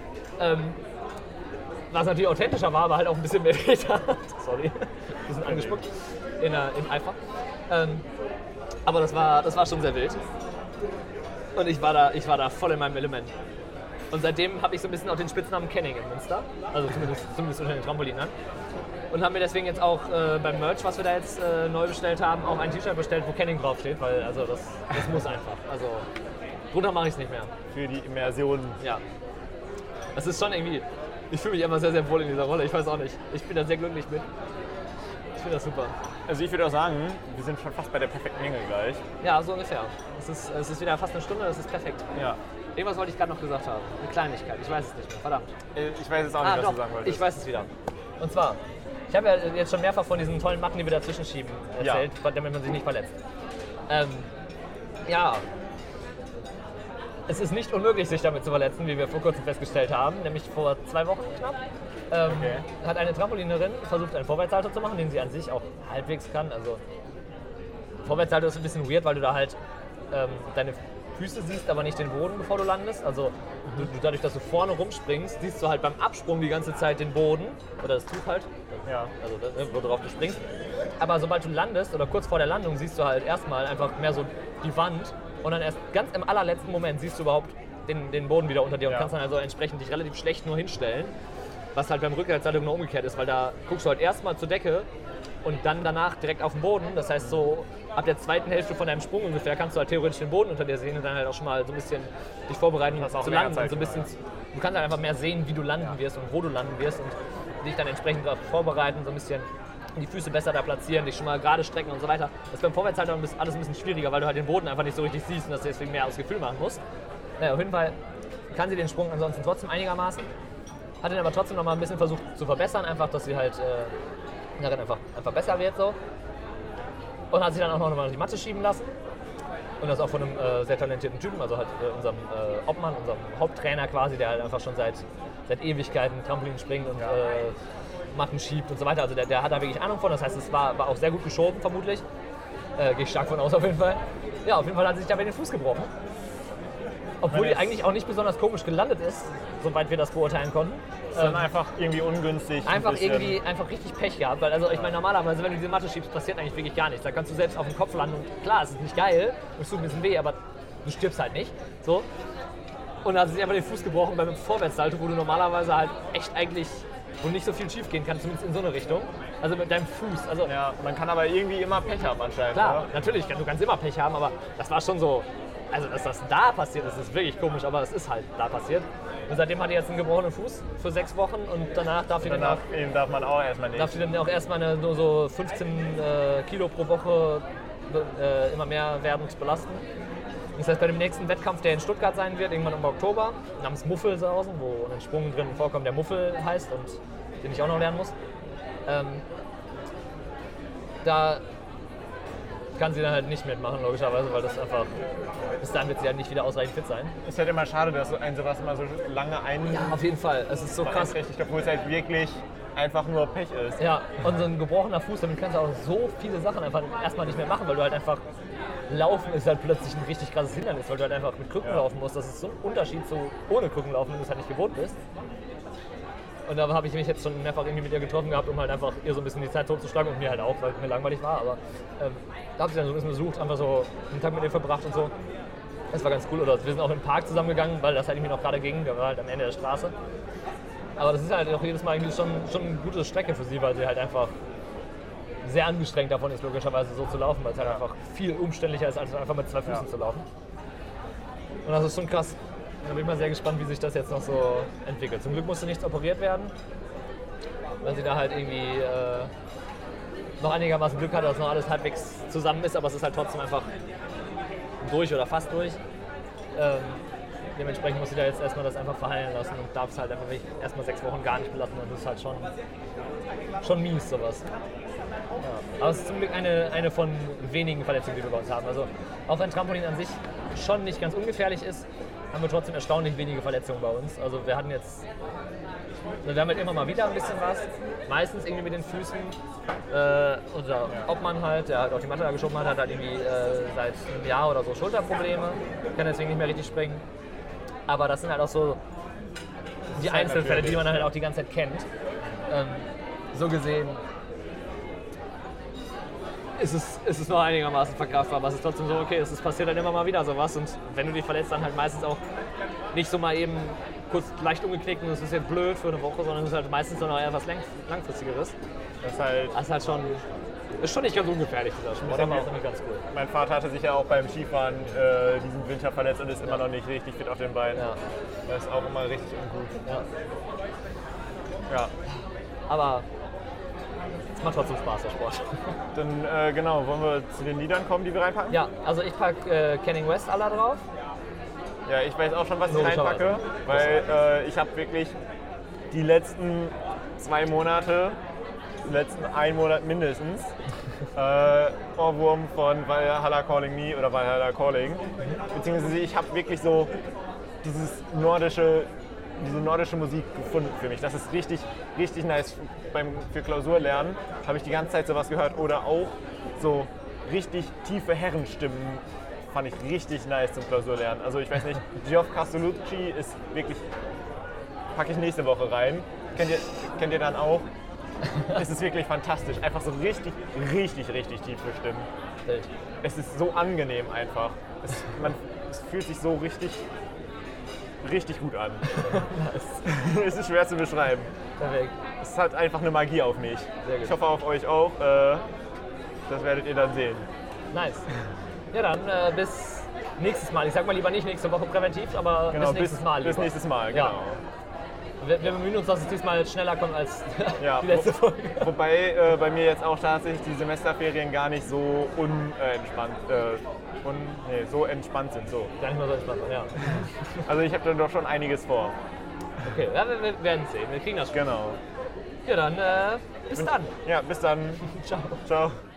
Was natürlich authentischer war, aber halt auch ein bisschen mehr weh tat. Sorry, ein bisschen angespuckt im Eifer. Aber das war schon sehr wild. Und ich war da voll in meinem Element. Und seitdem habe ich so ein bisschen auch den Spitznamen Canning in Münster. Also zumindest unter den Trampolinern. Und haben mir deswegen jetzt auch beim Merch, was wir da jetzt neu bestellt haben, auch ein T-Shirt bestellt, wo Canning draufsteht, weil also das muss einfach. Also drunter mache ich es nicht mehr. Für die Immersion. Ja. Das ist schon irgendwie, ich fühle mich immer sehr, sehr wohl in dieser Rolle. Ich weiß auch nicht. Ich bin da sehr glücklich mit. Ich finde das super. Also ich würde auch sagen, wir sind schon fast bei der perfekten Länge gleich. Ja, so ungefähr. Es ist wieder fast eine Stunde, das ist perfekt. Ja. Irgendwas wollte ich gerade noch gesagt haben. Eine Kleinigkeit, ich weiß es nicht mehr. Verdammt. Ich weiß jetzt auch nicht, was doch, du sagen wolltest. ich weiß es wieder. Und zwar, ich habe ja jetzt schon mehrfach von diesen tollen Matten, die wir dazwischen schieben, erzählt, damit man sich nicht verletzt. Ja, es ist nicht unmöglich, sich damit zu verletzen, wie wir vor kurzem festgestellt haben, nämlich vor 2 Wochen knapp. Hat eine Trampolinerin versucht, einen Vorwärtssalto zu machen, den sie an sich auch halbwegs kann. Also, Vorwärtssalto ist ein bisschen weird, weil du da halt deine Füße siehst, aber nicht den Boden, bevor du landest. Also, dadurch, dass du vorne rumspringst, siehst du halt beim Absprung die ganze Zeit den Boden oder das Tuch halt, also worauf du springst. Aber sobald du landest oder kurz vor der Landung, siehst du halt erstmal einfach mehr so die Wand und dann erst ganz im allerletzten Moment siehst du überhaupt den Boden wieder unter dir und kannst dann also entsprechend dich relativ schlecht nur hinstellen. Was halt beim Rückwärtssalto genau umgekehrt ist, weil da guckst du halt erstmal zur Decke und dann danach direkt auf den Boden. Das heißt, so ab der zweiten Hälfte von deinem Sprung ungefähr kannst du halt theoretisch den Boden unter dir sehen und dann halt auch schon mal so ein bisschen dich vorbereiten zu landen. Und so ein bisschen, du kannst halt einfach mehr sehen, wie du landen wirst und wo du landen wirst und dich dann entsprechend darauf vorbereiten, so ein bisschen die Füße besser da platzieren, dich schon mal gerade strecken und so weiter. Das ist beim Vorwärtssalto alles ein bisschen schwieriger, weil du halt den Boden einfach nicht so richtig siehst und das deswegen mehr aus Gefühl machen musst. Naja, auf jeden Fall kann sie den Sprung ansonsten trotzdem einigermaßen. Hat ihn aber trotzdem noch mal ein bisschen versucht zu verbessern, einfach, dass sie halt darin einfach besser wird so. Und hat sich dann auch noch mal die Matte schieben lassen. Und das auch von einem sehr talentierten Typen, also halt unserem Obmann, unserem Haupttrainer quasi, der halt einfach schon seit Ewigkeiten Trampolin springt und Matten schiebt und so weiter. Also der hat da wirklich Ahnung von, das heißt, es war auch sehr gut geschoben vermutlich. Gehe ich stark von aus auf jeden Fall. Ja, auf jeden Fall hat sie sich dabei den Fuß gebrochen. Obwohl die eigentlich auch nicht besonders komisch gelandet ist, soweit wir das beurteilen konnten. Ist dann einfach irgendwie ungünstig. Einfach richtig Pech gehabt, weil also ich meine normalerweise, wenn du diese Matte schiebst, passiert eigentlich wirklich gar nichts. Da kannst du selbst auf den Kopf landen und klar, es ist nicht geil, es tut ein bisschen weh, aber du stirbst halt nicht. So. Und da hat sie sich einfach den Fuß gebrochen beim Vorwärtssalto, wo du normalerweise halt echt eigentlich, wo nicht so viel schief gehen kann, zumindest in so eine Richtung. Also mit deinem Fuß. Also ja, man kann aber irgendwie immer Pech haben anscheinend. Klar, oder? natürlich, du kannst immer Pech haben, aber das war schon so. Also, dass das da passiert ist, ist wirklich komisch, aber es ist halt da passiert. Und seitdem hat die jetzt einen gebrochenen Fuß für 6 Wochen und danach darf die dann auch erstmal nur so 15 Kilo pro Woche immer mehr werdend belasten. Das heißt, bei dem nächsten Wettkampf, der in Stuttgart sein wird, irgendwann im Oktober, namens Muffelsausen, wo ein Sprung drin vorkommt, der Muffel heißt und den ich auch noch lernen muss, da kann sie dann halt nicht mitmachen, logischerweise, weil das einfach, bis dahin wird sie halt nicht wieder ausreichend fit sein. Ist halt immer schade, dass ein sowas immer so lange Ja, auf jeden Fall. Es ist so krass. Obwohl es halt wirklich einfach nur Pech ist. Ja, und so ein gebrochener Fuß, damit kannst du auch so viele Sachen einfach erstmal nicht mehr machen, weil du halt einfach, Laufen ist halt plötzlich ein richtig krasses Hindernis, weil du halt einfach mit Krücken laufen musst. Das ist so ein Unterschied zu ohne Krücken laufen, wenn du es halt nicht gewohnt bist. Und da habe ich mich jetzt schon mehrfach irgendwie mit ihr getroffen gehabt, um halt einfach ihr so ein bisschen die Zeit totzuschlagen und mir halt auch, weil mir langweilig war. Aber da habe ich dann so ein bisschen besucht, einfach so einen Tag mit ihr verbracht und so. Das war ganz cool. Oder wir sind auch im Park zusammengegangen, weil das halt irgendwie noch gerade ging. Wir waren halt am Ende der Straße. Aber das ist halt auch jedes Mal irgendwie schon eine gute Strecke für sie, weil sie halt einfach sehr angestrengt davon ist, logischerweise so zu laufen, weil es halt einfach viel umständlicher ist, als einfach mit 2 Füßen zu laufen. Und das ist schon krass. Da bin ich mal sehr gespannt, wie sich das jetzt noch so entwickelt. Zum Glück musste nichts operiert werden, weil sie da halt irgendwie noch einigermaßen Glück hatte, dass noch alles halbwegs zusammen ist, aber es ist halt trotzdem einfach durch oder fast durch. Dementsprechend muss sie da jetzt erstmal das einfach verheilen lassen und darf es halt einfach erstmal 6 Wochen gar nicht belassen. Und das ist halt schon mies, sowas. Ja. Aber es ist zum Glück eine von wenigen Verletzungen, die wir bei uns haben. Also auch wenn Trampolin an sich schon nicht ganz ungefährlich ist, haben wir trotzdem erstaunlich wenige Verletzungen bei uns. Also wir haben halt immer mal wieder ein bisschen was. Meistens irgendwie mit den Füßen. Unser Obmann halt, der halt auch die Matte da geschoben hat halt irgendwie seit einem Jahr oder so Schulterprobleme. Kann deswegen nicht mehr richtig springen. Aber das sind halt auch so die Einzelfälle, die man dann halt auch die ganze Zeit kennt. So gesehen ist es noch einigermaßen verkraftbar, aber es ist trotzdem so, okay, es passiert dann immer mal wieder sowas und wenn du dich verletzt, dann halt meistens auch nicht so mal eben kurz leicht umgeknickt und es ist jetzt blöd für eine Woche, sondern es ist halt meistens noch eher was Langfristigeres. Das ist halt schon Ist schon nicht ganz ungefährlich, dieser Sport, aber auch nicht ganz cool. Mein Vater hatte sich ja auch beim Skifahren diesen Winter verletzt und ist immer noch nicht richtig fit auf den Beinen. Ja. Das ist auch immer richtig ungut. Ja. Aber es macht trotzdem Spaß, der Sport. Dann genau, wollen wir zu den Liedern kommen, die wir reinpacken? Ja, also ich packe Kanye West Allah drauf. Ja, ich weiß auch schon, was ich Logischerweise. reinpacke, weil ich habe wirklich die letzten 2 Monate, den letzten 1 Monat mindestens, Ohrwurm von Valhalla Calling Me oder Valhalla Calling. Beziehungsweise ich habe wirklich so diese nordische Musik gefunden für mich. Das ist richtig, richtig nice. Für Klausurlernen habe ich die ganze Zeit sowas gehört. Oder auch so richtig tiefe Herrenstimmen fand ich richtig nice zum Klausurlernen. Also ich weiß nicht, Geoff Castellucci ist wirklich, packe ich nächste Woche rein. Kennt ihr dann auch? Es ist wirklich fantastisch. Einfach so richtig, richtig, richtig tiefe Stimmen. Es ist so angenehm einfach. Es fühlt sich so richtig, richtig gut an. Es ist schwer zu beschreiben. Perfekt. Es hat einfach eine Magie auf mich. Sehr gut. Ich hoffe auf euch auch. Das werdet ihr dann sehen. Nice. Ja, dann bis nächstes Mal. Ich sag mal lieber nicht nächste Woche präventiv, aber Genau, bis nächstes Mal. Bis lieber. nächstes Mal, Ja. genau. Wir bemühen uns, dass es diesmal schneller kommt als Ja, die letzte Folge. Wobei bei mir jetzt auch tatsächlich die Semesterferien gar nicht so so entspannt sind. So. Gar nicht mal so entspannt, ja. Also ich habe dann doch schon einiges vor. Okay, ja, wir werden sehen. Wir kriegen das schon. Genau. Ja, dann bis dann. Ja, bis dann. Ciao. Ciao.